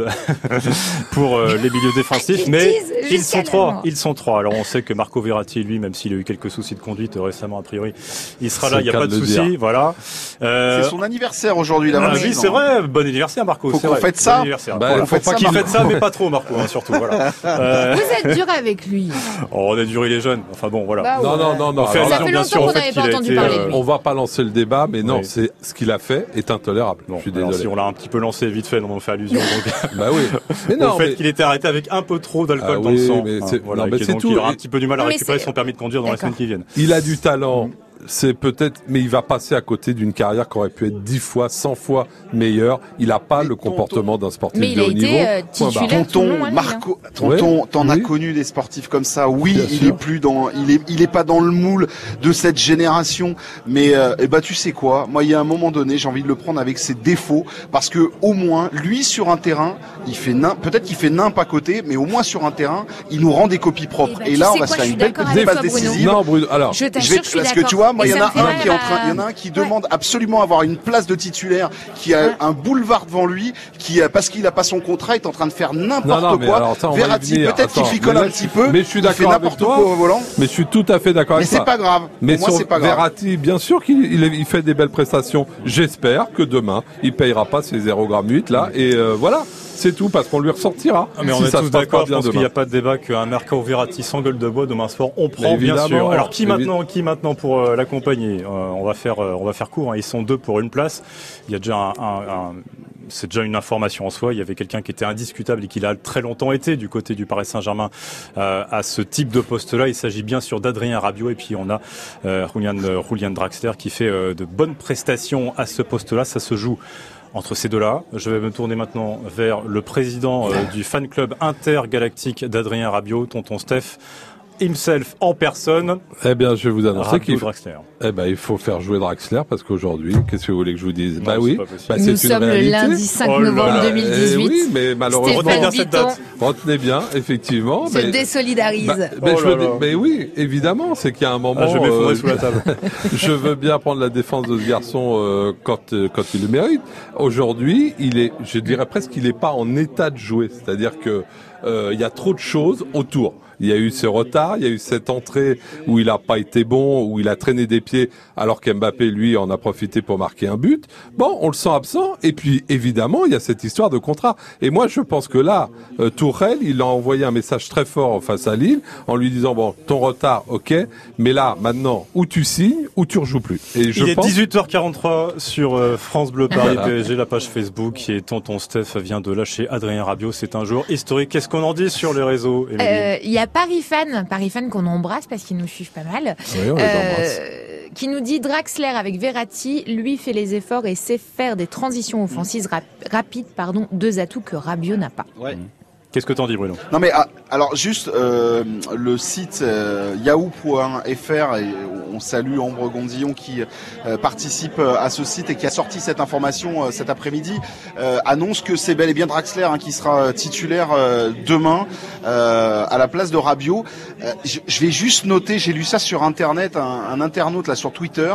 pour euh, les milieux défensifs, Ils mais disent ils sont trois. finalement. Ils sont trois. Alors on sait que Marco Verratti, lui, même s'il a eu quelques soucis de conduite euh, récemment, a priori, il sera C'est là. Il n'y a le pas cas de de le souci. dire. Voilà. Euh, C'est son anniversaire aujourd'hui, là. ah, vingt-six oui, ans. c'est vrai. Bon anniversaire, Marco. Faut c'est qu'on vrai. fête Bon ça. anniversaire. Bah, Voilà. faut faites pas ça, qu'il Faites ça, mais pas trop, Marco, hein, surtout. Voilà. Euh, Vous êtes dur avec lui. oh, on a duré les jeunes. Enfin bon, voilà. Bah, Non, ouais. non, non, non. On fait alors Ça là, fait bien longtemps sûr, au qu'on fait n'avait qu'il pas a entendu été, parler euh, de lui. on va pas lancer le débat, mais non, Oui. c'est ce qu'il a fait est intolérable. Bon, Je suis alors, désolé. si on l'a un petit peu lancé vite fait, on en fait allusion donc, Bah oui. Mais au non, fait mais- qu'il était arrêté avec un peu trop d'alcool Ah dans oui, le sang. mais Hein, c'est- voilà, non, mais et c'est donc tout. il aura un Et- petit peu du mal à Mais récupérer c'est- son permis de conduire dans la D'accord. semaine qui viennent. il a du talent. C'est peut-être, mais il va passer à côté d'une carrière qui aurait pu être dix fois, cent fois meilleure. Il n'a pas Mais le tonton- comportement d'un sportif Mais il de a haut été, niveau. euh, Point barre. titulaire. tout le Tonton, monde, hein, Marco, tonton, Ouais, t'en as oui. connu des sportifs comme ça. Oui, Bien il sûr. est plus dans, il est, il est pas dans le moule de cette génération. Mais, euh, eh ben, tu sais quoi? Moi, il y a un moment donné, j'ai envie de le prendre avec ses défauts, parce que au moins, lui sur un terrain, il fait nain, peut-être qu'il fait nimp à côté, mais au moins sur un terrain, il nous rend des copies propres. Eh ben, Et tu là, on sais va quoi, se faire je une suis belle d'accord petite avec passe toi, Bruno. décisive. Non, Bruno. Alors, Je Je vais, t'assure, je suis parce que d'accord. tu vois, moi, Et il y en ça a me fait un mal qui est en à- train, il y en a un qui Ouais. demande absolument avoir une place de titulaire, qui a Ouais. un boulevard devant lui, qui, a- parce qu'il a pas son contrat, est en train de faire Non, n'importe non, mais quoi. alors ça, on va y Verratti, venir. peut-être qu'il Attends, picole mais un là, petit peu. mais je suis il fait d'accord avec n'importe toi. quoi au volant. mais je suis tout à fait d'accord Mais avec c'est ça. pas grave. Mais Pour moi, sur c'est pas grave. Verratti, bien sûr qu'il il, est- il fait des belles prestations. J'espère que demain, il payera pas ses zéro virgule huit là. Et euh, voilà, c'est tout, parce qu'on lui ressortira. Ah, mais on si est ça tous se passe d'accord, pas je bien pense qu'il n'y demain. a pas de débat qu'un Marco Verratti sans gueule de bois demain soir, on prend Mais bien sûr. évidemment, Alors qui évi- maintenant, qui maintenant pour euh, l'accompagner euh, On va faire, euh, on va faire court. Hein. Ils sont deux pour une place. Il y a déjà un, un, un c'est déjà une information en soi. Il y avait quelqu'un qui était indiscutable et qui l'a très longtemps été du côté du Paris Saint-Germain euh, à ce type de poste-là. Il s'agit bien sûr d'Adrien Rabiot et puis on a euh, Julian, Julian Draxler qui fait euh, de bonnes prestations à ce poste-là. Ça se joue entre ces deux-là. Je vais me tourner maintenant vers le président euh, du fan club intergalactique d'Adrien Rabiot, tonton Steph, himself en personne, Eh bien, je vais vous annoncer Rabiot qu'il Draxler. eh ben, il faut faire jouer Draxler, parce qu'aujourd'hui, qu'est-ce que vous voulez que je vous dise? Non, Bah c'est oui, pas possible. bah, Nous c'est une sommes le réalité. lundi cinq Oh là novembre là. Eh deux mille dix-huit. oui, mais malheureusement, Retenez bien Stéphane cette date. Bitton retenez bien, effectivement. se mais- désolidarise. Bah, mais, Oh je là veux- là. mais oui, évidemment, c'est qu'il y a un moment. Ah, je m'effondrais euh, sous la table. je veux bien prendre la défense de ce garçon euh, quand euh, quand il le mérite. Aujourd'hui, il est, je dirais presque qu'il n'est pas en état de jouer. C'est-à-dire que euh, il y a trop de choses autour. Il y a eu ce retard, il y a eu cette entrée où il n'a pas été bon, où il a traîné des pieds, alors qu'Mbappé, lui, en a profité pour marquer un but. Bon, on le sent absent. Et puis, évidemment, il y a cette histoire de contrat. Et moi, je pense que là, euh, Tourelle, il a envoyé un message très fort face à Lille, en lui disant, bon, ton retard, ok, mais là, maintenant, ou tu signes, ou tu rejoues plus. Et je Il est pense... dix-huit heures quarante-trois sur euh, France Bleu Paris Voilà. P S G, la page Facebook, et tonton Steph vient de lâcher Adrien Rabiot. C'est un jour historique. Qu'est-ce qu'on en dit sur les réseaux, Émilie? Euh, Il y a Paris Fan, Paris Fan qu'on embrasse parce qu'ils nous suivent pas mal, Oui, on les embrasse. euh, qui nous dit Draxler avec Verratti, lui fait les efforts et sait faire des transitions offensives rap- rapides, pardon, deux atouts que Rabiot n'a pas. Ouais. Qu'est-ce que t'en dis, Bruno? Non mais ah, alors juste euh, le site euh, yahoo point f r, et on salue Ambre Gondillon qui euh, participe à ce site et qui a sorti cette information euh, cet après-midi, euh, annonce que c'est bel et bien Draxler hein, qui sera titulaire euh, demain euh, à la place de Rabiot. Euh, je, je vais juste noter, j'ai lu ça sur internet, un, un internaute là sur Twitter.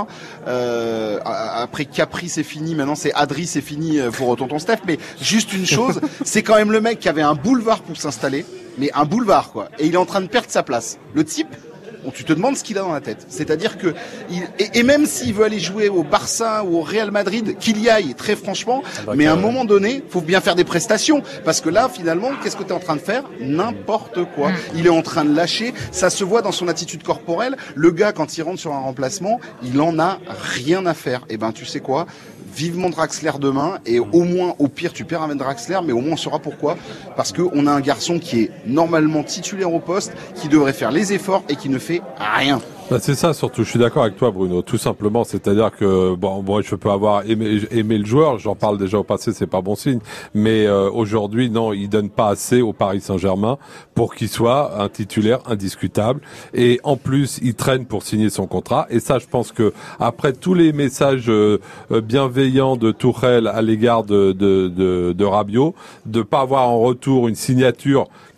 Euh, après Capri c'est fini, maintenant c'est Adri c'est fini pour tonton Steph. Mais juste une chose, c'est quand même le mec qui avait un boulevard pour s'installer, mais un boulevard quoi, et il est en train de perdre sa place. Le type, bon, tu te demandes ce qu'il a dans la tête. C'est-à-dire que il, et, et même s'il veut aller jouer au Barça ou au Real Madrid, qu'il y aille très franchement, bah, mais à un carrément. moment donné, faut bien faire des prestations parce que là finalement, qu'est-ce que tu es en train de faire? N'importe quoi. Il est en train de lâcher, ça se voit dans son attitude corporelle. Le gars quand il rentre sur un remplacement, il en a rien à faire. Et ben tu sais quoi? Vivement Draxler demain, et au moins, au pire, tu perds avec Draxler, mais au moins on saura pourquoi. Parce qu'on a un garçon qui est normalement titulaire au poste, qui devrait faire les efforts et qui ne fait rien. Bah, c'est ça, surtout. Je suis d'accord avec toi, Bruno. Tout simplement, c'est-à-dire que bon, moi, je peux avoir aimé, aimé le joueur. J'en parle déjà au passé, c'est pas bon signe. Mais euh, aujourd'hui, non, il donne pas assez au Paris Saint-Germain pour qu'il soit un titulaire indiscutable. Et en plus, il traîne pour signer son contrat. Et ça, je pense que après tous les messages euh, bienveillants de Tourelle à l'égard de, de, de, de Rabiot, de pas avoir en retour une signature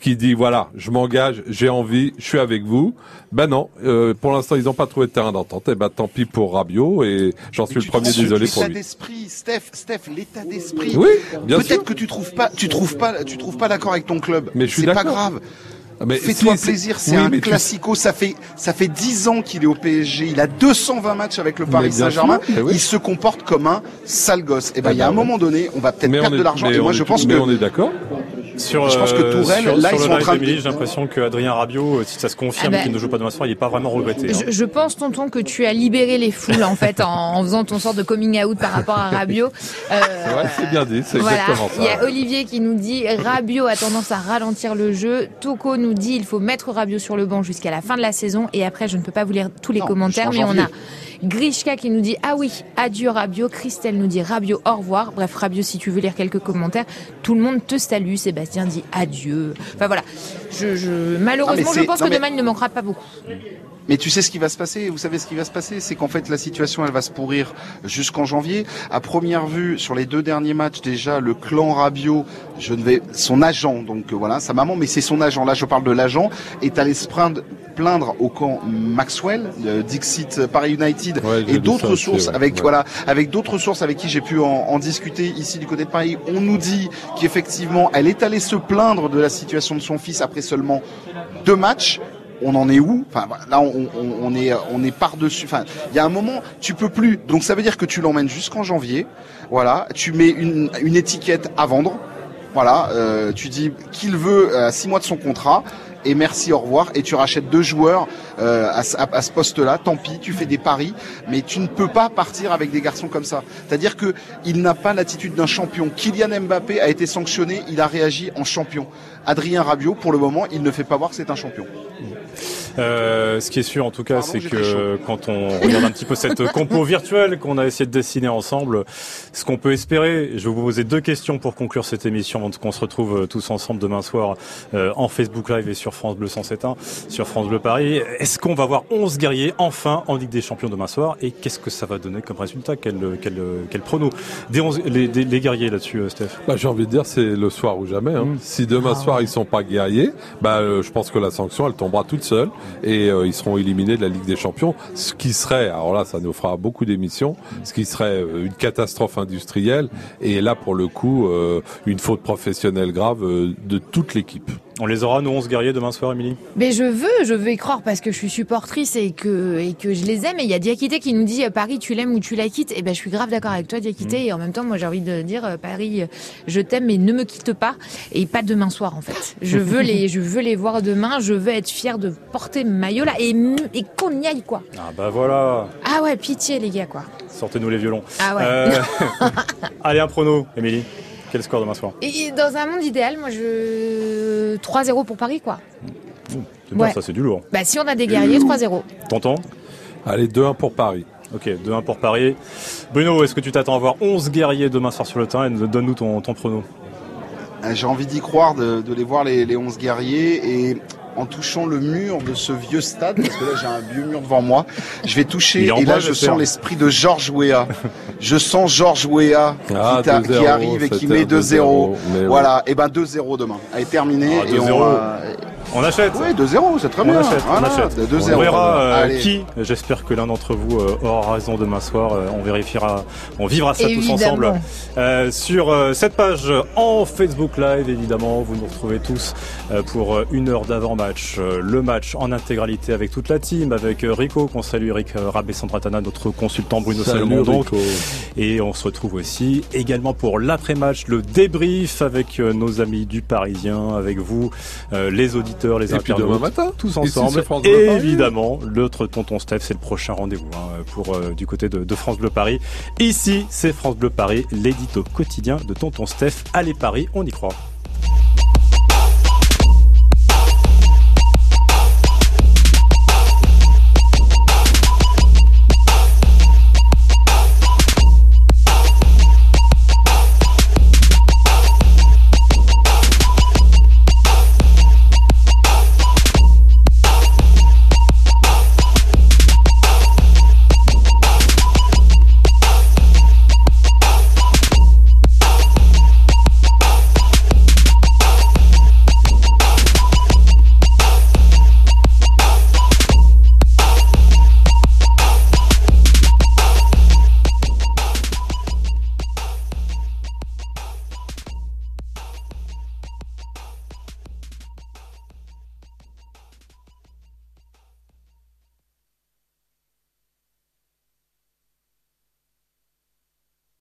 qui dit voilà, je m'engage, j'ai envie, je suis avec vous. Ben non, euh, pour l'instant ils n'ont pas trouvé de terrain d'entente. Et ben tant pis pour Rabiot et j'en suis le premier désolé pour lui. L'état d'esprit, Steph, Steph, l'état d'esprit. Oui, bien sûr. Peut-être que tu trouves pas, tu trouves pas, tu trouves pas d'accord avec ton club. Mais je suis c'est d'accord. pas grave. Mais Fais-toi si, plaisir, c'est oui, un mais classico, tu... ça fait ça fait dix ans qu'il est au P S G, il a deux cent vingt matchs avec le Paris Saint-Germain, oui. Il se comporte comme un sale gosse. Et ben il y a un moment donné, on va peut-être mais perdre est, de l'argent et moi je pense mais que on est d'accord. Sur, je pense que Tourelle, sur, là, sur ils le sont en live train de... d'Emilie, j'ai l'impression qu'Adrien Rabiot, si ça se confirme ah ben, qu'il ne joue pas demain soir, il n'est pas vraiment regretté. Je, hein. je pense, tonton, que tu as libéré les foules, en fait, en, en faisant ton sort de coming out par rapport à Rabiot. Euh, ouais, c'est bien dit, c'est voilà. exactement ça. Il y a Olivier qui nous dit Rabiot a tendance à ralentir le jeu. Toko nous dit il faut mettre Rabiot sur le banc jusqu'à la fin de la saison. Et après, je ne peux pas vous lire tous les non, commentaires, mais on a Grishka qui nous dit ah oui, adieu Rabiot. Christelle nous dit Rabiot, au revoir. Bref, Rabiot, si tu veux lire quelques commentaires, tout le monde te salue. Sébastien dit adieu. Enfin voilà, je, je... malheureusement, ah, je pense non, que mais... demain il ne manquera pas beaucoup. Mais tu sais ce qui va se passer, vous savez ce qui va se passer, c'est qu'en fait la situation elle va se pourrir jusqu'en janvier. À première vue, sur les deux derniers matchs déjà, le clan Rabiot, je ne vais, son agent, donc euh, voilà, sa maman, mais c'est son agent. Là, je parle de l'agent, est allé se plaindre, plaindre au camp Maxwell, euh, Dixit Paris United, ouais, et d'autres sources aussi, ouais. avec ouais. voilà, avec d'autres sources avec qui j'ai pu en, en discuter ici du côté de Paris. On nous dit qu'effectivement, elle est allée se plaindre de la situation de son fils après seulement deux matchs. On en est où? Enfin, là, on, on, on est, on est par-dessus. Enfin, il y a un moment, tu peux plus. Donc, ça veut dire que tu l'emmènes jusqu'en janvier. Voilà, tu mets une, une étiquette à vendre. Voilà, euh, tu dis qu'il veut à six mois de son contrat. Et merci, au revoir. Et tu rachètes deux joueurs euh, à, à, à ce poste-là. Tant pis, tu fais des paris, mais tu ne peux pas partir avec des garçons comme ça. C'est-à-dire que il n'a pas l'attitude d'un champion. Kylian Mbappé a été sanctionné, il a réagi en champion. Adrien Rabiot, pour le moment, il ne fait pas voir que c'est un champion. Euh, ce qui est sûr en tout cas, Pardon, c'est que quand on regarde un petit peu cette compo virtuelle qu'on a essayé de dessiner ensemble, ce qu'on peut espérer, je vais vous poser deux questions pour conclure cette émission avant qu'on se retrouve tous ensemble demain soir euh, en Facebook Live et sur France Bleu cent sept point un, sur France Bleu Paris. Est-ce qu'on va voir onze guerriers enfin en Ligue des Champions demain soir et qu'est-ce que ça va donner comme résultat? Quel, quel, quel prono des onze, les, des, les guerriers là-dessus, Steph? Bah, j'ai envie de dire c'est le soir ou jamais. Hein. Mmh. Si demain ah. soir ils sont pas guerriers, bah, euh, je pense que la sanction elle tombera toute seule. Et euh, ils seront éliminés de la Ligue des Champions, ce qui serait, alors là ça nous fera beaucoup d'émissions, ce qui serait euh, une catastrophe industrielle et là pour le coup euh, une faute professionnelle grave euh, de toute l'équipe. On les aura, nos onze guerriers, demain soir, Émilie? Mais je veux, je veux y croire parce que je suis supportrice et que, et que je les aime. Et il y a Diakité qui nous dit Paris, tu l'aimes ou tu la quittes. Et ben, je suis grave d'accord avec toi, Diakité. Mmh. Et en même temps, moi, j'ai envie de dire Paris, je t'aime, mais ne me quitte pas. Et pas demain soir, en fait. Je veux les, je veux les voir demain. Je veux être fière de porter maillot là et, et qu'on y aille, quoi. Ah, bah voilà. Ah ouais, pitié, les gars, quoi. Sortez-nous les violons. Ah ouais. Euh... Allez, un prono, Émilie. Quel score demain soir? Et dans un monde idéal, moi je trois zéro pour Paris, quoi. Mmh, c'est bien, ouais. Ça c'est du lourd. Bah si on a des guerriers, trois zéro. Tonton? Allez, deux un pour Paris. Ok, deux un pour Paris. Bruno, est-ce que tu t'attends à voir onze guerriers demain soir sur le terrain? Donne-nous ton, ton prono. J'ai envie d'y croire, de, de les voir les, les onze guerriers et en touchant le mur de ce vieux stade, parce que là j'ai un vieux mur devant moi, je vais toucher et là je sens l'esprit de Georges Weah. Je sens Georges Weah ah, qui, qui arrive et qui met deux zéro. Voilà, et ben deux zéro demain. Elle est terminée ah, et on va... On achète. Oui, deux zéro, c'est très on bien. Achète, voilà, on achète. deux zéro. On verra euh, qui. J'espère que l'un d'entre vous euh, aura raison demain soir. Euh, on vérifiera, on vivra ça évidemment. Tous ensemble. Euh, sur euh, cette page en Facebook Live, évidemment, vous nous retrouvez tous euh, pour euh, une heure d'avant-match. Euh, le match en intégralité avec toute la team, avec euh, Rico, qu'on salue, Eric euh, Rabé-Sandratana, notre consultant Bruno Salomon. Donc, et on se retrouve aussi également pour l'après-match, le débrief avec euh, nos amis du Parisien, avec vous, euh, les auditeurs, les internautes. Matin, tous ensemble. Et évidemment, l'autre tonton Steph, c'est le prochain rendez-vous hein, pour euh, du côté de, de France Bleu Paris. Ici, c'est France Bleu Paris, l'édito quotidien de tonton Steph. Allez Paris, on y croit.